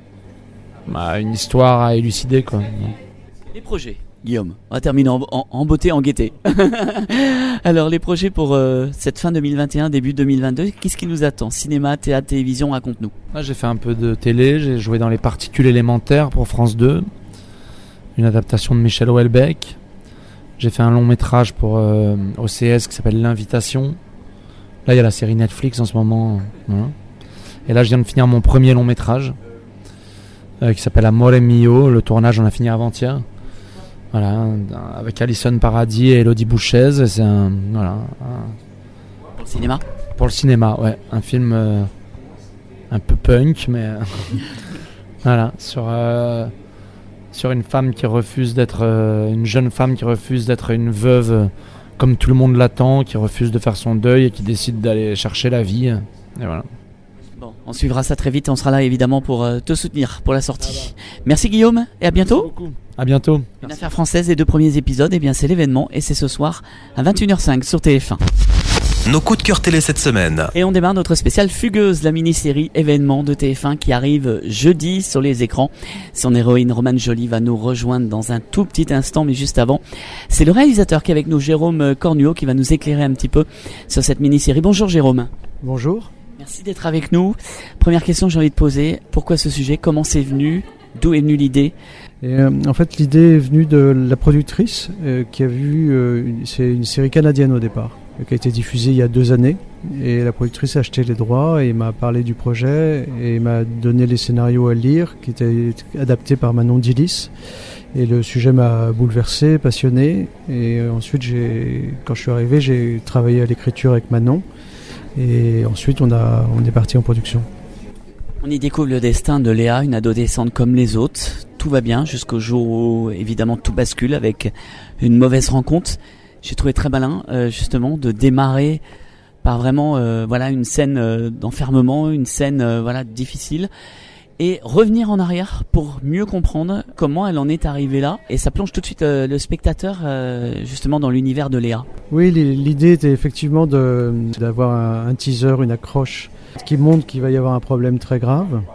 à une histoire à élucider, quoi. Les projets, Guillaume, on va terminer en, en, en beauté, en gaieté. Alors les projets pour euh, cette fin deux mille vingt et un, début deux mille vingt-deux, qu'est-ce qui nous attend? Cinéma, théâtre, télévision, raconte-nous. Là, j'ai fait un peu de télé, j'ai joué dans Les Particules élémentaires pour France deux, une adaptation de Michel Houellebecq. J'ai fait un long métrage pour euh, O C S qui s'appelle L'Invitation. Là, il y a la série Netflix en ce moment. Voilà. Et là, je viens de finir mon premier long métrage euh, qui s'appelle Amore Mio. Le tournage, on a fini avant-hier. Voilà, avec Alison Paradis et Elodie Bouchez. C'est un, voilà, un... Pour le cinéma ? Pour le cinéma, ouais. Un film euh, un peu punk, mais euh, voilà, sur... Euh, sur une femme qui refuse d'être euh, une jeune femme qui refuse d'être une veuve euh, comme tout le monde l'attend, qui refuse de faire son deuil et qui décide d'aller chercher la vie. Et voilà. Bon, on suivra ça très vite et on sera là évidemment pour euh, te soutenir pour la sortie. Merci Guillaume et à bientôt. À bientôt. Une Merci. affaire française, les deux premiers épisodes, et bien c'est l'événement et c'est ce soir à vingt et une heures cinq sur T F un. Nos coups de cœur télé cette semaine. Et on démarre notre spéciale Fugueuse, la mini-série événement de T F un qui arrive jeudi sur les écrans. Son héroïne Romane Joly va nous rejoindre dans un tout petit instant, mais juste avant, c'est le réalisateur qui est avec nous, Jérôme Cornuau, qui va nous éclairer un petit peu sur cette mini-série. Bonjour Jérôme. Bonjour. Merci d'être avec nous. Première question que j'ai envie de poser, pourquoi ce sujet? Comment c'est venu? D'où est venue l'idée? Et, euh, en fait, l'idée est venue de la productrice euh, qui a vu, euh, une, c'est une série canadienne au départ, qui a été diffusée il y a deux années. Et la productrice a acheté les droits et m'a parlé du projet et m'a donné les scénarios à lire, qui étaient adaptés par Manon Dillis. Et le sujet m'a bouleversé, passionné. Et ensuite, j'ai, quand je suis arrivé, j'ai travaillé à l'écriture avec Manon. Et ensuite, on, a, on est parti en production. On y découvre le destin de Léa, une adolescente comme les autres. Tout va bien jusqu'au jour où, évidemment, tout bascule avec une mauvaise rencontre. J'ai trouvé très malin, euh, justement, de démarrer par vraiment, euh, voilà, une scène euh, d'enfermement, une scène, euh, voilà, difficile, et revenir en arrière pour mieux comprendre comment elle en est arrivée là. Et ça plonge tout de suite euh, le spectateur, euh, justement, dans l'univers de Léa. Oui, l'idée était effectivement de, d'avoir un, un teaser, une accroche qui montre qu'il va y avoir un problème très grave.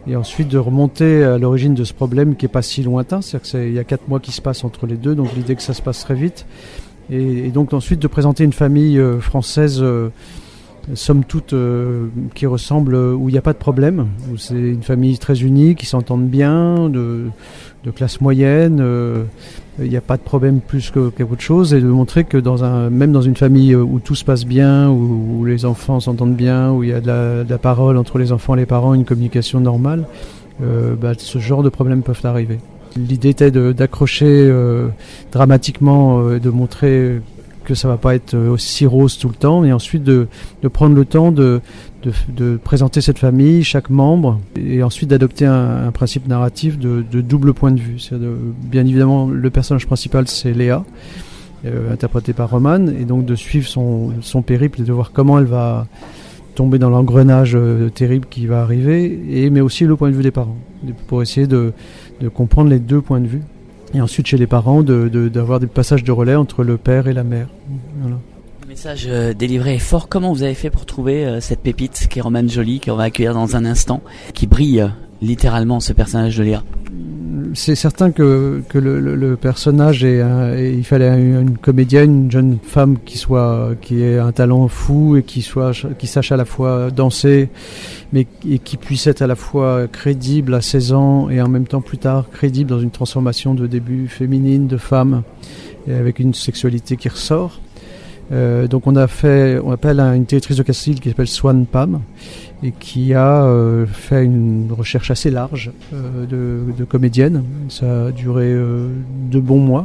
et ensuite de remonter à l'origine de ce problème qui est pas si lointain, c'est-à-dire qu'il y a quatre mois qui se passent entre les deux, donc l'idée que ça se passe très vite, et, et donc ensuite de présenter une famille euh, française euh, somme toute euh, qui ressemble, où il n'y a pas de problème, où c'est une famille très unie, qui s'entendent bien, de, de classe moyenne, euh, il n'y a pas de problème plus que, qu'autre chose, et de montrer que dans un, même dans une famille où tout se passe bien, où, où les enfants s'entendent bien, où il y a de la, de la parole entre les enfants et les parents, une communication normale, euh, bah, ce genre de problèmes peuvent arriver. L'idée était de, d'accrocher euh, dramatiquement, euh, de montrer que ça va pas être aussi rose tout le temps, et ensuite de, de prendre le temps de, de, de présenter cette famille, chaque membre, et ensuite d'adopter un, un principe narratif de, de double point de vue. C'est-à-dire de, bien évidemment, le personnage principal, c'est Léa, euh, interprétée par Romane, et donc de suivre son, son périple et de voir comment elle va tomber dans l'engrenage euh, terrible qui va arriver, et, mais aussi le point de vue des parents, pour essayer de, de comprendre les deux points de vue. Et ensuite, chez les parents, de, de, d'avoir des passages de relais entre le père et la mère. Voilà. Le message euh, délivré est fort. Comment vous avez fait pour trouver euh, cette pépite qui est Romane Joly, qu'on va accueillir dans un instant, qui brille euh, littéralement, ce personnage de Léa? C'est certain que, que le, le, le personnage est, un, est, il fallait une, une comédienne, une jeune femme qui soit, qui ait un talent fou et qui soit, qui sache à la fois danser, mais et qui puisse être à la fois crédible à seize ans et en même temps plus tard crédible dans une transformation de début féminine, de femme, et avec une sexualité qui ressort. Euh, donc on a fait, on appelle une directrice de casting qui s'appelle Swan Pam, et qui a euh, fait une recherche assez large euh, de, de comédiennes. Ça a duré euh, deux bons mois.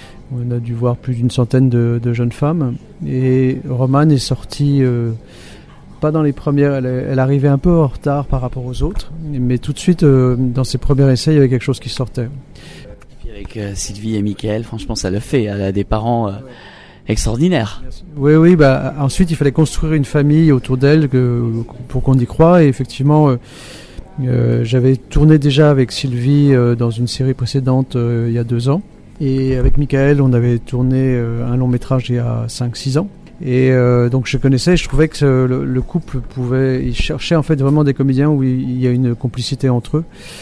On a dû voir plus d'une centaine de, de jeunes femmes. Et Romane est sortie, euh, pas dans les premières, elle, elle arrivait un peu en retard par rapport aux autres, mais tout de suite, euh, dans ses premiers essais, il y avait quelque chose qui sortait. Et puis avec euh, Sylvie et Mickaël, franchement, ça le fait. Elle a des parents... Euh... extraordinaire. Oui, oui. Bah ensuite, il fallait construire une famille autour d'elle que, pour qu'on y croie. Et effectivement, euh, euh, j'avais tourné déjà avec Sylvie euh, dans une série précédente euh, il y a deux ans. Et avec Mickaël, on avait tourné euh, un long métrage il y a cinq six ans. Et euh, donc je connaissais, je trouvais que ce, le, le couple pouvait, il cherchait en fait vraiment des comédiens où il, il y a une complicité entre eux.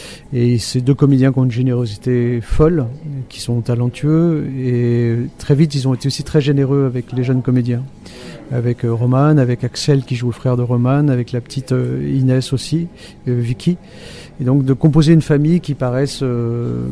Et ces deux comédiens qui ont une générosité folle, qui sont talentueux, et très vite ils ont été aussi très généreux avec les jeunes comédiens. Avec euh, Romane, avec Axel qui joue le frère de Romane, avec la petite euh, Inès aussi, euh, Vicky. Et donc de composer une famille qui paraisse euh,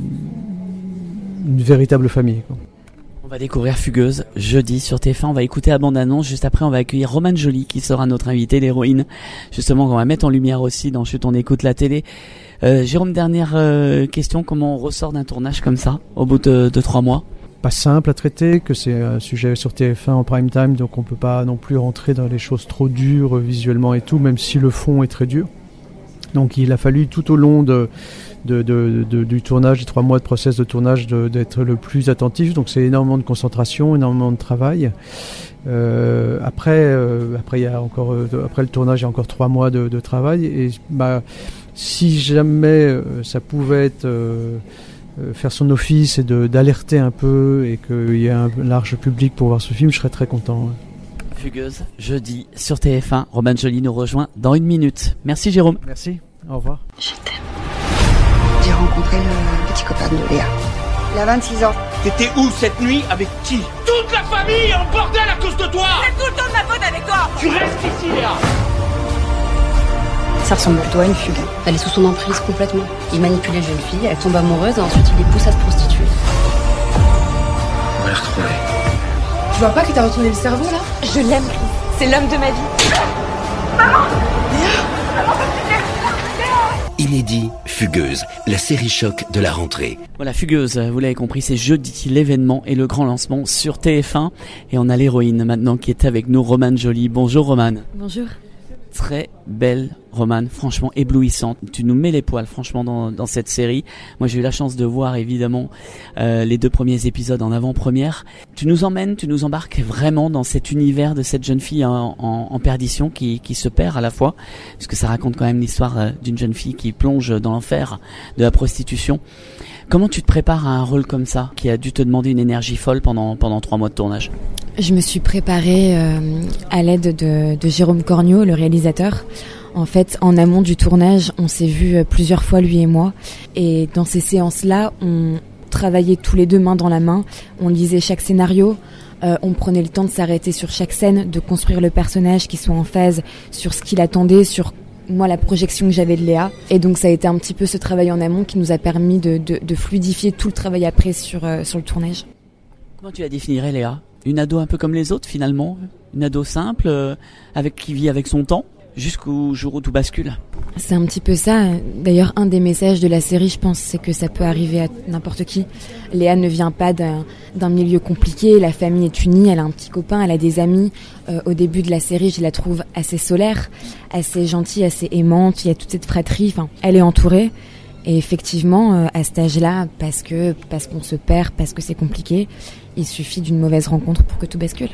une véritable famille, quoi. On va découvrir Fugueuse jeudi sur T F un. On va écouter la bande-annonce. Juste après, on va accueillir Romane Joly qui sera notre invitée, l'héroïne. Justement, qu'on va mettre en lumière aussi dans Chut, on écoute la télé. Euh, Jérôme, dernière euh, question. Comment on ressort d'un tournage comme ça au bout de, de trois mois? Pas simple à traiter, que c'est un sujet sur T F un en prime time, donc on peut pas non plus rentrer dans les choses trop dures visuellement et tout, même si le fond est très dur. Donc il a fallu tout au long de, de, de, de, du tournage, des trois mois de process de tournage, de, d'être le plus attentif. Donc c'est énormément de concentration, énormément de travail. Euh, après, euh, après, il y a encore, euh, après le tournage, il y a encore trois mois de, de travail. Et bah, si jamais euh, ça pouvait être euh, faire son office et de, d'alerter un peu et qu'il y ait un large public pour voir ce film, je serais très content. Fugueuse, jeudi sur T F un. Romane Joly nous rejoint dans une minute. Merci Jérôme. Merci, au revoir. Je t'aime. J'ai rencontré le petit copain de Léa. Il a vingt-six ans. T'étais où cette nuit? Avec qui? Toute la famille est en bordel à cause de toi. C'est tout le temps de ma faute avec toi. Tu restes ici, Léa. Ça ressemble plutôt à une fugue. Elle est sous son emprise complètement. Il manipule les jeunes filles, elle tombe amoureuse et ensuite il les pousse à se prostituer. On va les retrouver. Tu vois pas que t'as retourné le cerveau là? Je l'aime, Chris. C'est l'homme de ma vie. Maman! Inédit, Fugueuse, la série choc de la rentrée. Voilà, Fugueuse, vous l'avez compris, c'est jeudi l'événement et le grand lancement sur T F un. Et on a l'héroïne maintenant qui est avec nous, Romane Joly. Bonjour Romane. Bonjour. Très belle Romane, franchement éblouissante. Tu nous mets les poils franchement dans, dans cette série. Moi j'ai eu la chance de voir évidemment euh, les deux premiers épisodes en avant-première. Tu nous emmènes, tu nous embarques vraiment dans cet univers de cette jeune fille en, en, en perdition qui, qui se perd à la fois, parce que ça raconte quand même l'histoire euh, d'une jeune fille qui plonge dans l'enfer de la prostitution. Comment tu te prépares à un rôle comme ça, qui a dû te demander une énergie folle pendant, pendant trois mois de tournage? Je me suis préparée euh, à l'aide de, de Jérôme Cornio, le réalisateur. En fait, en amont du tournage, on s'est vu plusieurs fois, lui et moi. Et dans ces séances-là, on travaillait tous les deux main dans la main. On lisait chaque scénario. Euh, on prenait le temps de s'arrêter sur chaque scène, de construire le personnage qui soit en phase sur ce qu'il attendait, sur moi la projection que j'avais de Léa. Et donc ça a été un petit peu ce travail en amont qui nous a permis de, de, de fluidifier tout le travail après sur, euh, sur le tournage. Comment tu la définirais, Léa? Une ado un peu comme les autres finalement? Une ado simple, euh, avec qui vit avec son temps, jusqu'au jour où tout bascule? C'est un petit peu ça. D'ailleurs, un des messages de la série, je pense, c'est que ça peut arriver à n'importe qui. Léa ne vient pas d'un, d'un milieu compliqué, la famille est unie, elle a un petit copain, elle a des amis. Euh, au début de la série, je la trouve assez solaire, assez gentille, assez aimante, il y a toute cette fratrie, enfin, elle est entourée. Et effectivement, euh, à cet âge-là, parce que, parce qu'on se perd, parce que c'est compliqué, il suffit d'une mauvaise rencontre pour que tout bascule.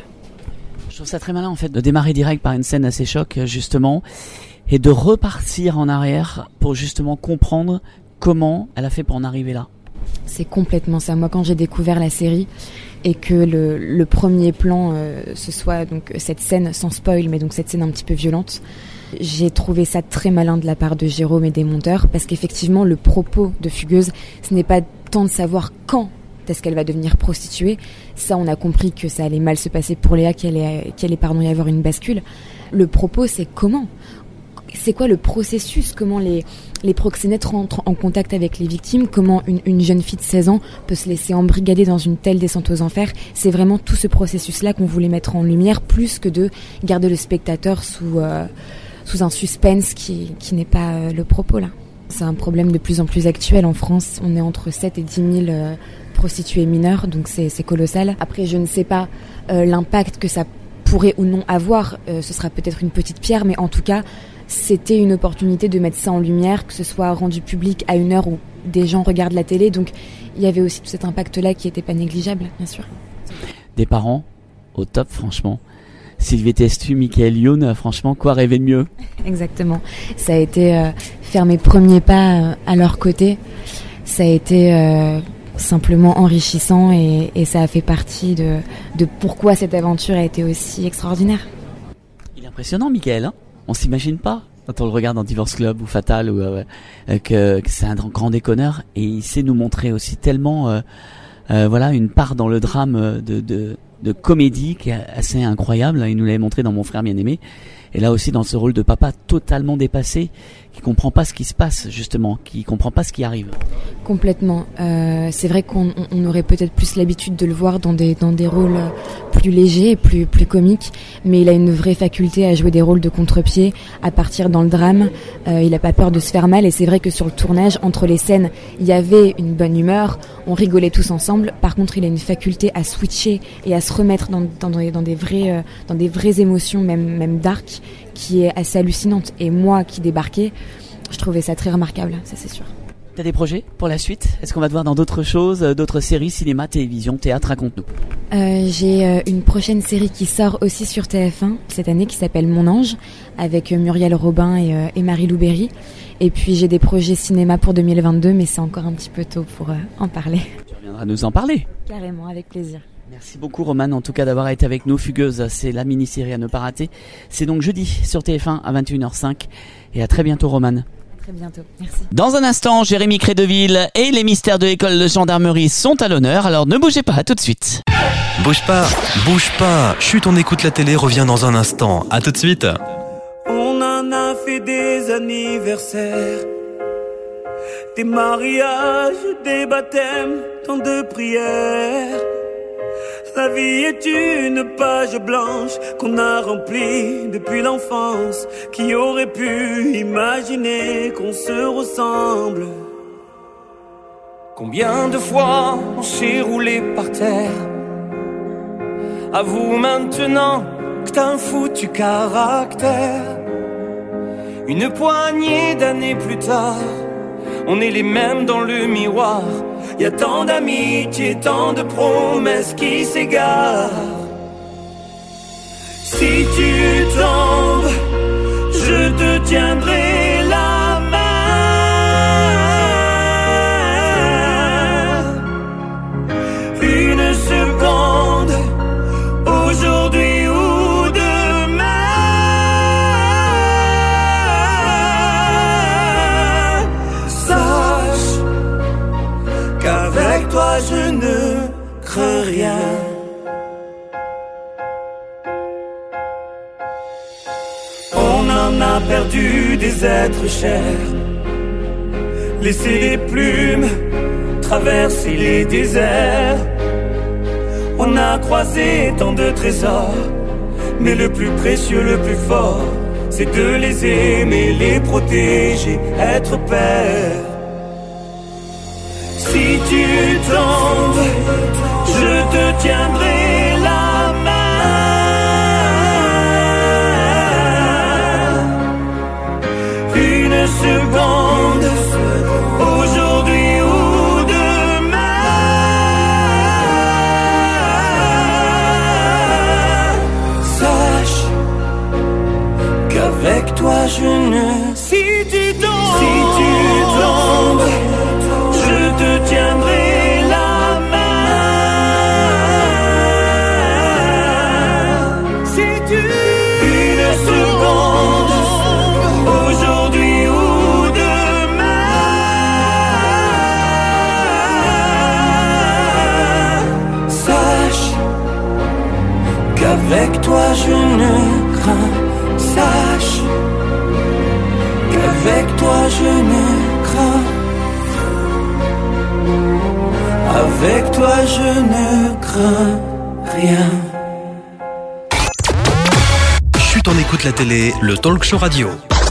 Je trouve ça très malin en fait de démarrer direct par une scène assez choc justement et de repartir en arrière pour justement comprendre comment elle a fait pour en arriver là. C'est complètement ça. Moi, quand j'ai découvert la série et que le, le premier plan euh, ce soit donc cette scène sans spoil, mais donc cette scène un petit peu violente, j'ai trouvé ça très malin de la part de Jérôme et des monteurs parce qu'effectivement le propos de Fugueuse, ce n'est pas tant de savoir quand est-ce qu'elle va devenir prostituée. Ça, on a compris que ça allait mal se passer pour Léa, qu'elle allait, qu'elle allait pardon, y avoir une bascule. Le propos, c'est comment? C'est quoi le processus? Comment les, les proxénètes rentrent en contact avec les victimes? Comment une, une jeune fille de seize ans peut se laisser embrigader dans une telle descente aux enfers? C'est vraiment tout ce processus-là qu'on voulait mettre en lumière, plus que de garder le spectateur sous, euh, sous un suspense qui, qui n'est pas euh, le propos, là. C'est un problème de plus en plus actuel en France. On est entre sept et dix mille euh, prostituées mineures, donc c'est, c'est colossal. Après, je ne sais pas euh, l'impact que ça pourrait ou non avoir. Euh, ce sera peut-être une petite pierre, mais en tout cas, c'était une opportunité de mettre ça en lumière, que ce soit rendu public à une heure où des gens regardent la télé. Donc, il y avait aussi tout cet impact-là qui n'était pas négligeable, bien sûr. Des parents au top, franchement. Sylvie Testu, Michael Youn, franchement, quoi rêver de mieux? Exactement. Ça a été euh, faire mes premiers pas euh, à leur côté. Ça a été euh, simplement enrichissant et, et ça a fait partie de, de pourquoi cette aventure a été aussi extraordinaire. Il est impressionnant, Michael, hein? On s'imagine pas quand on le regarde dans Divorce Club ou Fatal ou, euh, que, que c'est un grand déconneur et il sait nous montrer aussi tellement euh, euh, voilà, une part dans le drame de... de de comédie qui est assez incroyable. Il nous l'avait montré dans Mon frère bien-aimé. Et là aussi dans ce rôle de papa totalement dépassé, qui comprend pas ce qui se passe justement, qui comprend pas ce qui arrive. Complètement. Euh, c'est vrai qu'on on aurait peut-être plus l'habitude de le voir dans des dans des rôles plus légers, plus plus comiques, mais il a une vraie faculté à jouer des rôles de contre-pied, à partir dans le drame. Euh, il a pas peur de se faire mal et c'est vrai que sur le tournage, entre les scènes, il y avait une bonne humeur, on rigolait tous ensemble. Par contre, il a une faculté à switcher et à se remettre dans dans, dans des vrais euh, dans des vraies émotions, même même dark, qui est assez hallucinante. Et moi qui débarquais, je trouvais ça très remarquable, ça c'est sûr. T'as des projets pour la suite? Est-ce qu'on va te voir dans d'autres choses, d'autres séries, cinéma, télévision, théâtre? Raconte-nous. Euh, j'ai euh, une prochaine série qui sort aussi sur T F un cette année qui s'appelle Mon Ange, avec euh, Muriel Robin et, euh, et Marie Louberry. Et puis j'ai des projets cinéma pour deux mille vingt-deux, mais c'est encore un petit peu tôt pour euh, en parler. Tu reviendras nous en parler. Carrément, avec plaisir. Merci beaucoup Romane en tout cas d'avoir été avec nous. Fugueuse, c'est la mini-série à ne pas rater. C'est donc jeudi sur T F un à vingt et une heures cinq. Et à très bientôt Romane. Très bientôt, merci. Dans un instant, Jérémy Crédeville et les mystères de l'école de gendarmerie sont à l'honneur, alors ne bougez pas, à tout de suite. Bouge pas, bouge pas. Chut, on écoute la télé, revient dans un instant. À tout de suite. On en a fait des anniversaires, des mariages, des baptêmes, tant de prières. La vie est une page blanche qu'on a remplie depuis l'enfance. Qui aurait pu imaginer qu'on se ressemble? Combien de fois on s'est roulé par terre? Avoue maintenant que t'as un foutu caractère. Une poignée d'années plus tard, on est les mêmes dans le miroir. Y a tant d'amitié, tant de promesses qui s'égarent. Si tu tombes, je te tiendrai la main. On a perdu des êtres chers, laissé les plumes traverser les déserts. On a croisé tant de trésors, mais le plus précieux, le plus fort, c'est de les aimer, les protéger, être père. Si tu tombes, je te tiendrai la main. Une seconde, aujourd'hui ou demain. Sache qu'avec toi je ne... Si tu tombes, si tu tombes, je te tiendrai la main. Si tu une seconde, aujourd'hui ou demain. Sache qu'avec toi je ne crains. Sache qu'avec toi je ne crains. Avec toi je ne crains rien. Chut, on écoute la télé, le talk show radio.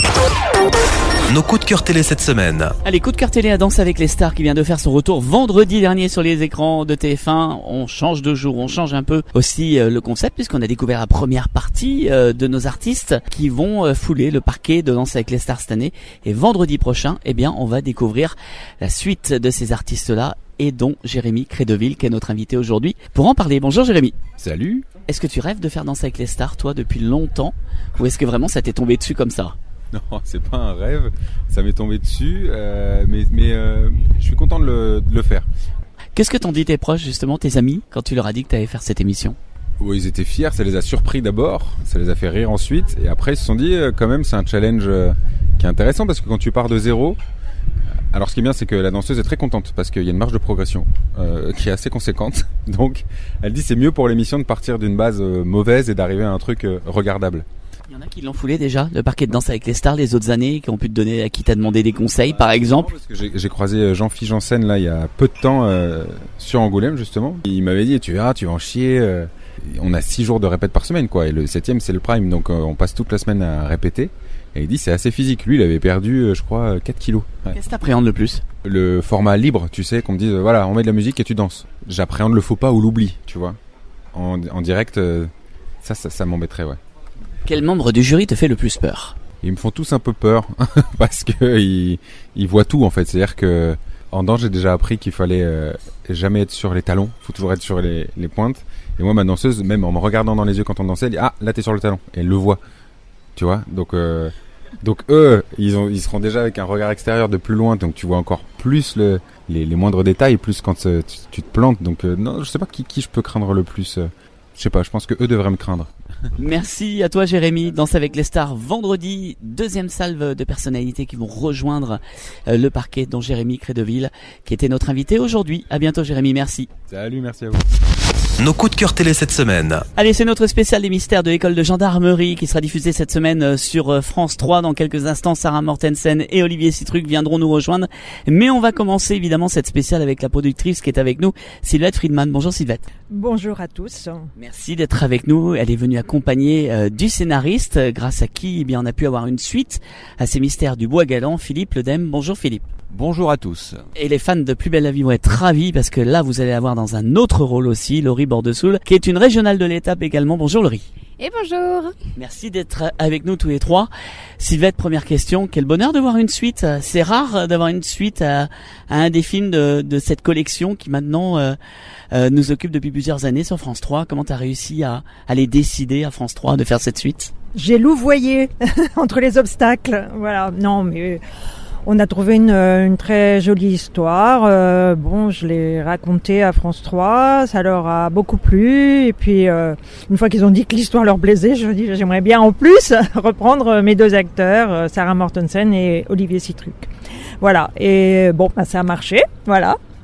Nos coups de cœur télé cette semaine. Allez, coup de cœur télé à Danse avec les stars qui vient de faire son retour vendredi dernier sur les écrans de T F un. On change de jour, on change un peu aussi euh, le concept puisqu'on a découvert la première partie euh, de nos artistes qui vont euh, fouler le parquet de Danse avec les stars cette année. Et vendredi prochain, eh bien, on va découvrir la suite de ces artistes-là et dont Jérémy Crédeville qui est notre invité aujourd'hui pour en parler. Bonjour Jérémy. Salut. Est-ce que tu rêves de faire Danse avec les stars toi depuis longtemps ou est-ce que vraiment ça t'est tombé dessus comme ça? Non, c'est pas un rêve, ça m'est tombé dessus, euh, mais, mais euh, je suis content de le, de le faire. Qu'est-ce que t'ont dit tes proches, justement, tes amis, quand tu leur as dit que t'allais faire cette émission? Oui, ils étaient fiers, ça les a surpris d'abord, ça les a fait rire ensuite, et après ils se sont dit, euh, quand même, c'est un challenge euh, qui est intéressant, parce que quand tu pars de zéro, alors ce qui est bien, c'est que la danseuse est très contente, parce qu'il y a une marge de progression euh, qui est assez conséquente, donc elle dit c'est mieux pour l'émission de partir d'une base euh, mauvaise et d'arriver à un truc euh, regardable. Il y en a qui l'ont foulé déjà, le parquet de Danse avec les stars les autres années, qui ont pu te donner, à qui t'a demandé des conseils, par exemple. Parce que j'ai, j'ai croisé Jean-Philippe Janssen là il y a peu de temps euh, sur Angoulême justement. Il m'avait dit tu verras, tu vas en chier. Euh, on a six jours de répète par semaine quoi, et le septième c'est le prime, donc euh, on passe toute la semaine à répéter. Et il dit c'est assez physique. Lui il avait perdu euh, je crois quatre kilos. Ouais. Qu'est-ce que t'appréhendes le plus? Le format libre, tu sais, qu'on me dise euh, voilà on met de la musique et tu danses. J'appréhende le faux pas ou l'oubli, tu vois. En, en direct, euh, ça, ça ça m'embêterait ouais. Quel membre du jury te fait le plus peur? Ils me font tous un peu peur parce que ils, ils voient tout en fait. C'est-à-dire que en danse, j'ai déjà appris qu'il fallait euh, jamais être sur les talons, faut toujours être sur les, les pointes. Et moi, ma danseuse, même en me regardant dans les yeux quand on dansait, elle dit ah là t'es sur le talon et elle le voit, tu vois. Donc euh, donc eux, ils ont ils seront déjà avec un regard extérieur de plus loin, donc tu vois encore plus le les, les moindres détails, plus quand euh, tu, tu te plantes. Donc euh, non, je sais pas qui qui je peux craindre le plus. Euh, je sais pas, je pense que eux devraient me craindre. Merci à toi Jérémy. Danse avec les stars vendredi, deuxième salve de personnalités qui vont rejoindre euh, le parquet, dont Jérémy Crédeville qui était notre invité aujourd'hui. À bientôt Jérémy, merci. Salut, merci à vous. Nos coups de cœur télé cette semaine. Allez, c'est notre spécial des mystères de l'école de gendarmerie qui sera diffusé cette semaine sur France trois. Dans quelques instants, Sarah Mortensen et Olivier Citruc viendront nous rejoindre. Mais on va commencer évidemment cette spéciale avec la productrice qui est avec nous, Sylvette Friedman. Bonjour Sylvette. Bonjour à tous. Merci d'être avec nous. Elle est venue accompagnée euh, du scénariste, euh, grâce à qui eh bien, on a pu avoir une suite à ces mystères du bois galant, Philippe Ledem. Bonjour Philippe. Bonjour à tous. Et les fans de Plus belle la vie vont être ravis parce que là vous allez avoir dans un autre rôle aussi Laurie Bordesoul qui est une régionale de l'étape également. Bonjour Laurie. Et bonjour. Merci d'être avec nous tous les trois. Sylvette, première question, quel bonheur de voir une suite. C'est rare d'avoir une suite à, à un des films de, de cette collection qui maintenant euh, euh, nous occupe depuis plusieurs années sur France trois. Comment tu as réussi à, à les décider à France trois de faire cette suite? J'ai louvoyé entre les obstacles. Voilà, non mais... On a trouvé une, une très jolie histoire. Euh, bon, je l'ai racontée à France trois, ça leur a beaucoup plu. Et puis, euh, une fois qu'ils ont dit que l'histoire leur plaisait, je me dis j'aimerais bien en plus reprendre mes deux acteurs, Sarah Mortensen et Olivier Citruc. Voilà. Et bon, bah, ça a marché. Voilà.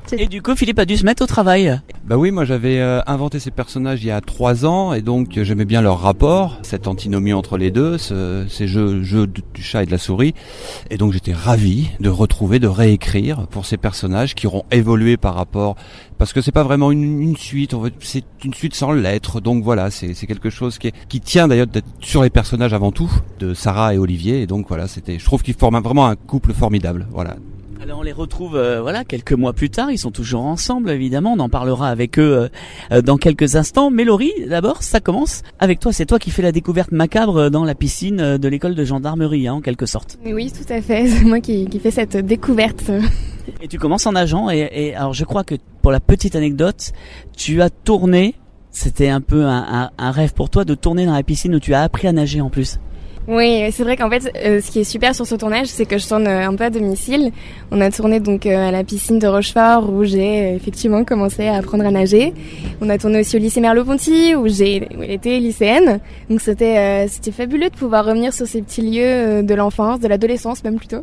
Et du coup, Philippe a dû se mettre au travail. Bah oui, moi j'avais euh, inventé ces personnages il y a trois ans et donc euh, j'aimais bien leur rapport, cette antinomie entre les deux, ce, ces jeux, jeux du chat et de la souris. Et donc j'étais ravi de retrouver, de réécrire pour ces personnages qui auront évolué par rapport, parce que c'est pas vraiment une, une suite, en fait, c'est une suite sans lettres. Donc voilà, c'est, c'est quelque chose qui, est, qui tient d'ailleurs d'être sur les personnages avant tout, de Sarah et Olivier. Et donc voilà, c'était, je trouve qu'ils forment vraiment un couple formidable. Voilà. Alors on les retrouve euh, voilà quelques mois plus tard, ils sont toujours ensemble évidemment, on en parlera avec eux euh, dans quelques instants. Mais Laurie, d'abord ça commence avec toi, c'est toi qui fais la découverte macabre dans la piscine de l'école de gendarmerie hein, en quelque sorte. Oui tout à fait, c'est moi qui, qui fais cette découverte. Et tu commences en nageant et, et alors je crois que pour la petite anecdote, tu as tourné, c'était un peu un, un, un rêve pour toi de tourner dans la piscine où tu as appris à nager en plus. Oui, c'est vrai qu'en fait, euh, ce qui est super sur ce tournage, c'est que je tourne euh, un peu à domicile. On a tourné donc euh, à la piscine de Rochefort où j'ai euh, effectivement commencé à apprendre à nager. On a tourné aussi au lycée Merleau-Ponty où j'ai où été lycéenne. Donc c'était euh, c'était fabuleux de pouvoir revenir sur ces petits lieux euh, de l'enfance, de l'adolescence même plutôt.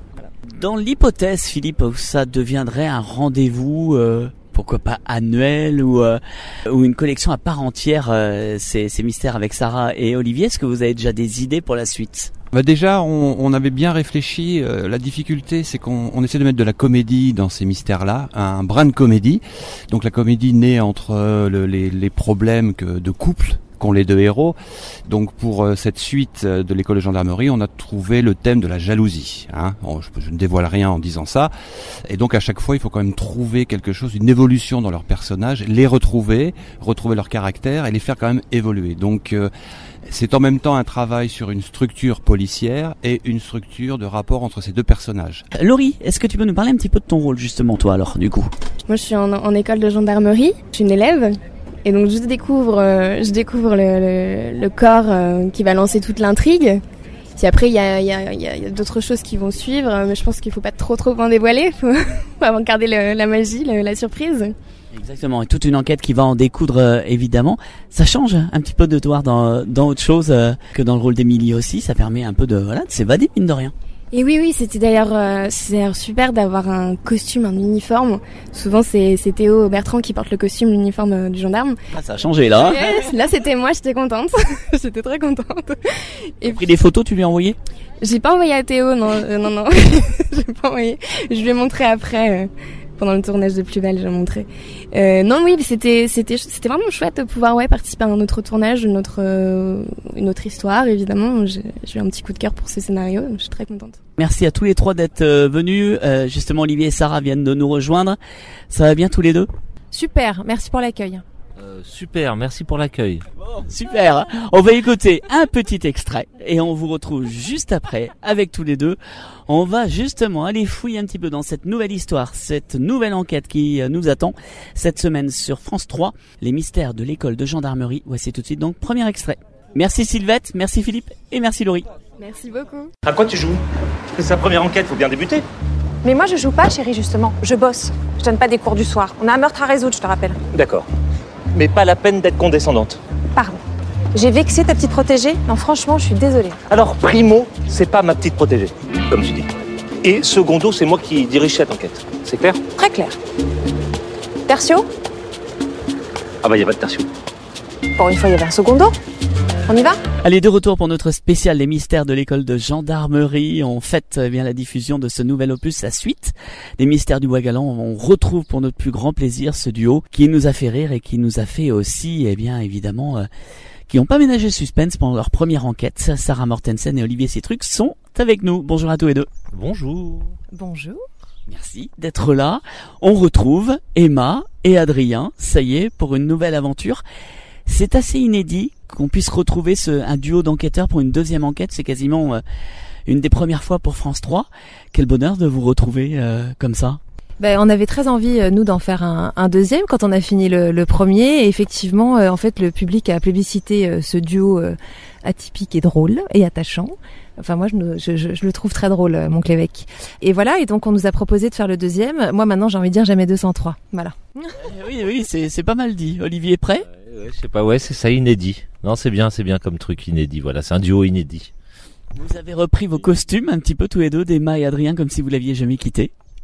Dans l'hypothèse, Philippe, où ça deviendrait un rendez-vous. Euh... Pourquoi pas annuel ou euh, ou une collection à part entière, euh, ces, ces mystères avec Sarah et Olivier. Est-ce que vous avez déjà des idées pour la suite ? Bah déjà, on, on avait bien réfléchi. Euh, la difficulté, c'est qu'on on essaie de mettre de la comédie dans ces mystères-là, un brin de comédie. Donc la comédie naît entre euh, le, les, les problèmes que, de couple qu'ont les deux héros. Donc pour euh, cette suite euh, de l'école de gendarmerie, on a trouvé le thème de la jalousie. Hein. Bon, je, je ne dévoile rien en disant ça. Et donc à chaque fois, il faut quand même trouver quelque chose, une évolution dans leurs personnages, les retrouver, retrouver leur caractère et les faire quand même évoluer. Donc euh, c'est en même temps un travail sur une structure policière et une structure de rapport entre ces deux personnages. Laurie, est-ce que tu peux nous parler un petit peu de ton rôle justement toi alors du coup ? Moi je suis en, en école de gendarmerie, je suis une élève. Et donc je découvre, euh, je découvre le, le, le corps euh, qui va lancer toute l'intrigue. Puis après il y a, y, a, y, a, y a d'autres choses qui vont suivre, mais je pense qu'il faut pas trop trop en dévoiler, faut, faut avant de garder le, la magie, le, la surprise. Exactement, et toute une enquête qui va en découdre euh, évidemment. Ça change un petit peu de te voir dans, dans autre chose euh, que dans le rôle d'Émilie aussi. Ça permet un peu de voilà de s'évader mine de rien. Et oui, oui, c'était d'ailleurs, euh, c'est d'ailleurs super d'avoir un costume, un uniforme. Souvent, c'est, c'est Théo Bertrand qui porte le costume, l'uniforme euh, du gendarme. Ah, ça a changé là. Yes, là, c'était moi, j'étais contente. J'étais très contente. Et pris des photos, tu lui as envoyé ? J'ai pas envoyé à Théo, non, euh, non, non. J'ai pas envoyé. Je lui ai montré après. Euh... Pendant le tournage de Plus belle, j'ai montré. Euh, non, oui, c'était, c'était, c'était vraiment chouette de pouvoir, ouais, participer à un autre tournage, une autre, euh, une autre histoire, évidemment. J'ai, j'ai eu un petit coup de cœur pour ce scénario, je suis très contente. Merci à tous les trois d'être euh, venus. Euh, justement, Olivier et Sarah viennent de nous rejoindre. Ça va bien tous les deux ? Super, merci pour l'accueil. Euh, super, merci pour l'accueil. Bon, super. On va écouter un petit extrait et on vous retrouve juste après avec tous les deux. On va justement aller fouiller un petit peu dans cette nouvelle histoire, cette nouvelle enquête qui nous attend cette semaine sur France trois, les mystères de l'école de gendarmerie. Voici tout de suite donc premier extrait. Merci Sylvette, merci Philippe et merci Laurie. Merci beaucoup. À quoi tu joues ? C'est sa première enquête, faut bien débuter. Mais moi je joue pas chérie justement, je bosse. Je donne pas des cours du soir. On a un meurtre à résoudre, je te rappelle. D'accord. Mais pas la peine d'être condescendante. Pardon. J'ai vexé ta petite protégée ? Non, franchement, je suis désolée. Alors, primo, c'est pas ma petite protégée, comme tu dis. Et secondo, c'est moi qui dirige cette enquête. C'est clair ? Très clair. Tertio ? Ah bah, y a pas de tertio. Bon, une fois, il y avait un secondo. On y va ? Allez, de retour pour notre spécial Les mystères de l'école de gendarmerie. On fête eh bien la diffusion de ce nouvel opus, sa suite, Les mystères du Bois Galant. On retrouve pour notre plus grand plaisir ce duo qui nous a fait rire et qui nous a fait aussi, eh bien évidemment, euh, qui n'ont pas ménagé le suspense pendant leur première enquête. Sarah Mortensen et Olivier Citruc sont avec nous. Bonjour à tous les deux. Bonjour. Bonjour. Merci d'être là. On retrouve Emma et Adrien, ça y est, pour une nouvelle aventure. C'est assez inédit qu'on puisse retrouver ce, un duo d'enquêteurs pour une deuxième enquête. C'est quasiment euh, une des premières fois pour France trois. Quel bonheur de vous retrouver euh, comme ça. Ben, on avait très envie, nous, d'en faire un, un deuxième quand on a fini le, le premier. Et effectivement, euh, en fait, le public a plébiscité euh, ce duo euh, atypique et drôle et attachant. Enfin, moi, je, je, je, je le trouve très drôle, euh, mon Clévec. Et voilà, et donc on nous a proposé de faire le deuxième. Moi, maintenant, j'ai envie de dire jamais deux cent trois. Voilà. Oui, oui, c'est, c'est pas mal dit. Olivier est prêt ? Ouais, je sais pas, ouais, c'est ça, inédit. Non, c'est bien, c'est bien comme truc inédit. Voilà, c'est un duo inédit. Vous avez repris vos costumes un petit peu tous les deux, d'Emma et Adrien, comme si vous l'aviez jamais quitté.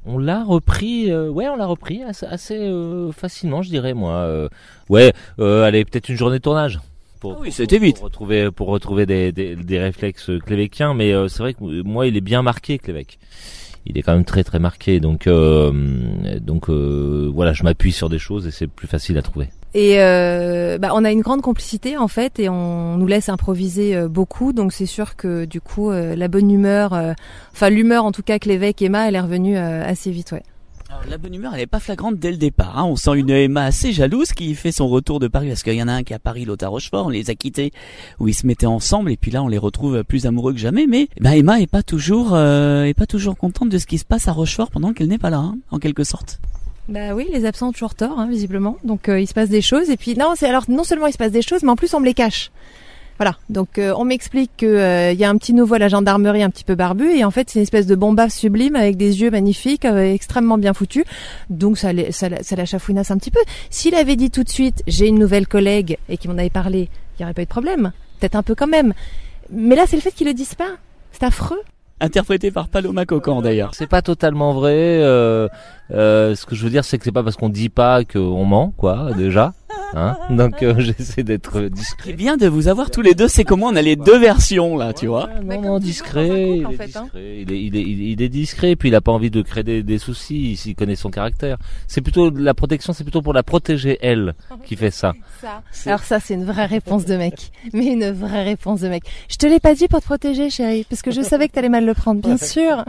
On l'a repris, euh, ouais, on l'a repris assez, assez euh, facilement, je dirais, moi. Euh, ouais, euh, allez, peut-être une journée de tournage. Pour, ah oui, c'était vite. Pour retrouver, pour retrouver des, des, des réflexes clévéquiens, mais euh, c'est vrai que moi, il est bien marqué, Clévec. Il est quand même très très marqué, donc euh, donc euh, voilà, je m'appuie sur des choses et c'est plus facile à trouver. Et euh, bah, on a une grande complicité en fait, et on nous laisse improviser euh, beaucoup, donc c'est sûr que du coup euh, la bonne humeur, euh, enfin l'humeur en tout cas que l'évêque Emma, elle est revenue euh, assez vite, ouais. Alors, la bonne humeur, elle est pas flagrante dès le départ. Hein. On sent une Emma assez jalouse qui fait son retour de Paris, parce qu'il y en a un qui est à Paris, l'autre à Rochefort. On les a quittés où ils se mettaient ensemble, et puis là on les retrouve plus amoureux que jamais. Mais ben, Emma est pas toujours, euh, est pas toujours contente de ce qui se passe à Rochefort pendant qu'elle n'est pas là, hein, en quelque sorte. Bah oui, les absents ont toujours tort, hein, visiblement. Donc euh, il se passe des choses, et puis non, c'est alors non seulement il se passe des choses, mais en plus on me les cache. Voilà, donc euh, on m'explique que euh, y a un petit nouveau à la gendarmerie un petit peu barbu, et en fait c'est une espèce de bomba sublime avec des yeux magnifiques, euh, extrêmement bien foutus. Donc ça, ça, ça la chafouinasse un petit peu. S'il avait dit tout de suite j'ai une nouvelle collègue et qu'il m'en avait parlé, il n'y aurait pas eu de problème. Peut-être un peu quand même. Mais là c'est le fait qu'ils le disent pas. C'est affreux. Interprété par Paloma Cocan d'ailleurs. C'est pas totalement vrai. Euh, euh, ce que je veux dire, c'est que c'est pas parce qu'on dit pas qu'on ment, quoi, déjà. Hein, donc euh, j'essaie d'être discret. C'est bien de vous avoir tous les deux. C'est comment on a les deux versions là, tu vois. Non, non, discret. Il est discret. Il est, il est, il est discret. Et puis il a pas envie de créer des, des soucis. Il connaît son caractère. C'est plutôt la protection. C'est plutôt pour la protéger elle qui fait ça. ça. Alors ça, c'est une vraie réponse de mec. Mais une vraie réponse de mec. Je te l'ai pas dit pour te protéger, chérie, parce que je savais que t'allais mal le prendre, bien sûr.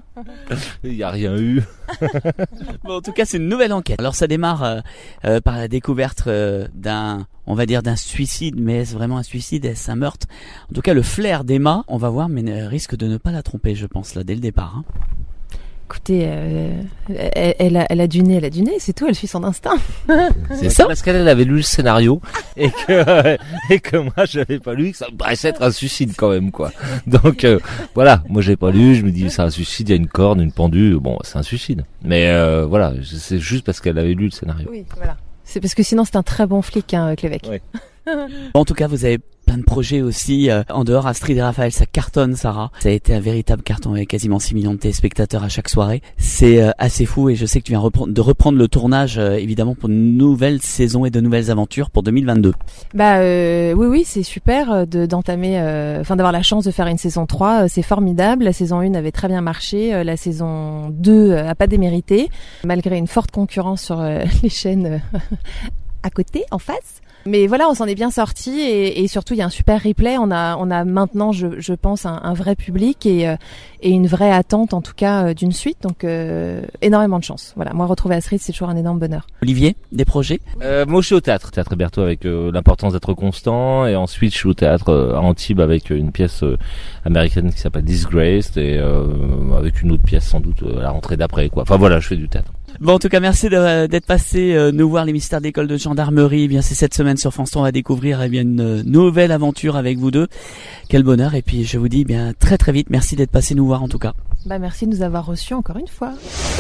Il y a rien eu. Bon, en tout cas, c'est une nouvelle enquête. Alors ça démarre euh, euh, par la découverte euh, d'un, on va dire d'un suicide, mais est-ce vraiment un suicide, est-ce un meurtre? En tout cas, le flair d'Emma, on va voir, mais ne, risque de ne pas la tromper, je pense, là, dès le départ. Hein. Écoutez, euh, elle, elle, a, elle a du nez, elle a du nez, c'est tout, elle suit son instinct. C'est ça, parce qu'elle avait lu le scénario et que et que moi j'avais pas lu, que ça me paraissait être un suicide quand même, quoi. Donc euh, voilà, moi j'ai pas lu, je me dis c'est un suicide, il y a une corne, une pendue, bon c'est un suicide. Mais euh, voilà, c'est juste parce qu'elle avait lu le scénario. Oui, voilà. C'est parce que sinon c'est un très bon flic, hein, Clévec. Oui. En tout cas, vous avez plein de projets aussi euh, en dehors. Astrid et Raphaël, ça cartonne, Sarah. Ça a été un véritable carton avec quasiment six millions de téléspectateurs à chaque soirée. C'est euh, assez fou, et je sais que tu viens reprendre, de reprendre le tournage euh, évidemment pour une nouvelle saison et de nouvelles aventures pour deux mille vingt-deux. Bah euh, oui oui, c'est super de d'entamer, enfin euh, d'avoir la chance de faire une saison trois, euh, c'est formidable. La saison un avait très bien marché, euh, la saison deux euh, a pas démérité malgré une forte concurrence sur euh, les chaînes euh, à côté, en face. Mais voilà, on s'en est bien sorti, et, et surtout il y a un super replay. On a, on a maintenant, je, je pense, un, un vrai public et, euh, et une vraie attente, en tout cas, euh, d'une suite. Donc euh, énormément de chance. Voilà, moi retrouver Astrid, c'est toujours un énorme bonheur. Olivier, des projets? euh, Moi, je suis au théâtre, théâtre Héberto, avec euh, l'importance d'être constant, et ensuite je suis au théâtre euh, à Antibes avec une pièce euh, américaine qui s'appelle Disgraced, et euh, avec une autre pièce sans doute euh, à la rentrée d'après, quoi. Enfin voilà, je fais du théâtre. Bon, en tout cas, merci de, d'être passé euh, nous voir les mystères d'école de gendarmerie. Eh bien, c'est cette semaine sur France trois, on va découvrir eh bien une euh, nouvelle aventure avec vous deux. Quel bonheur. Et puis, je vous dis eh bien très très vite. Merci d'être passé nous voir en tout cas. Bah, merci de nous avoir reçus encore une fois.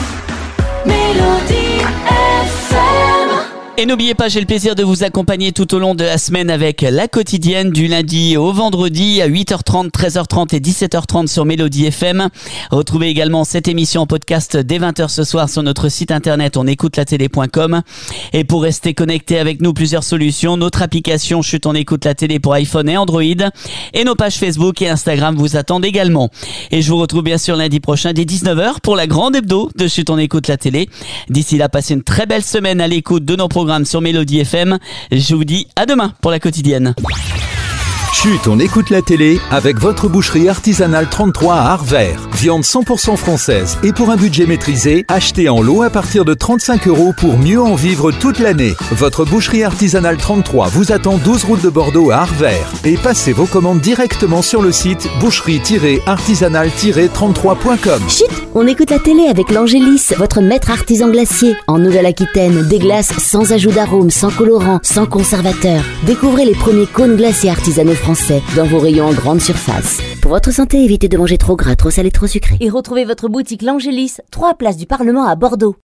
Mélodie F M. Et n'oubliez pas, j'ai le plaisir de vous accompagner tout au long de la semaine avec la quotidienne du lundi au vendredi à huit heures trente, treize heures trente et dix-sept heures trente sur Mélodie F M. Retrouvez également cette émission en podcast dès vingt heures ce soir sur notre site internet on écoute la télé point com. Et pour rester connecté avec nous, plusieurs solutions. Notre application Chut on écoute la télé pour iPhone et Android. Et nos pages Facebook et Instagram vous attendent également. Et je vous retrouve bien sûr lundi prochain dès dix-neuf heures pour la grande hebdo de Chut on écoute la télé. D'ici là, passez une très belle semaine à l'écoute de nos programmes sur Mélodie F M. Je vous dis à demain pour la quotidienne. Chut, on écoute la télé avec votre boucherie artisanale trente-trois à Arvert. Viande cent pour cent française et pour un budget maîtrisé, achetez en lot à partir de trente-cinq euros pour mieux en vivre toute l'année. Votre boucherie artisanale trente-trois vous attend douze route de Bordeaux à Arvert. Et passez vos commandes directement sur le site boucherie artisanale trente-trois point com. Chut, on écoute la télé avec l'Angélis, votre maître artisan glacier. En Nouvelle-Aquitaine, des glaces sans ajout d'arôme, sans colorant, sans conservateur. Découvrez les premiers cônes glacés artisanaux français dans vos rayons en grande surface. Pour votre santé, évitez de manger trop gras, trop salé, trop sucré. Et retrouvez votre boutique L'Angélis, trois places du Parlement à Bordeaux.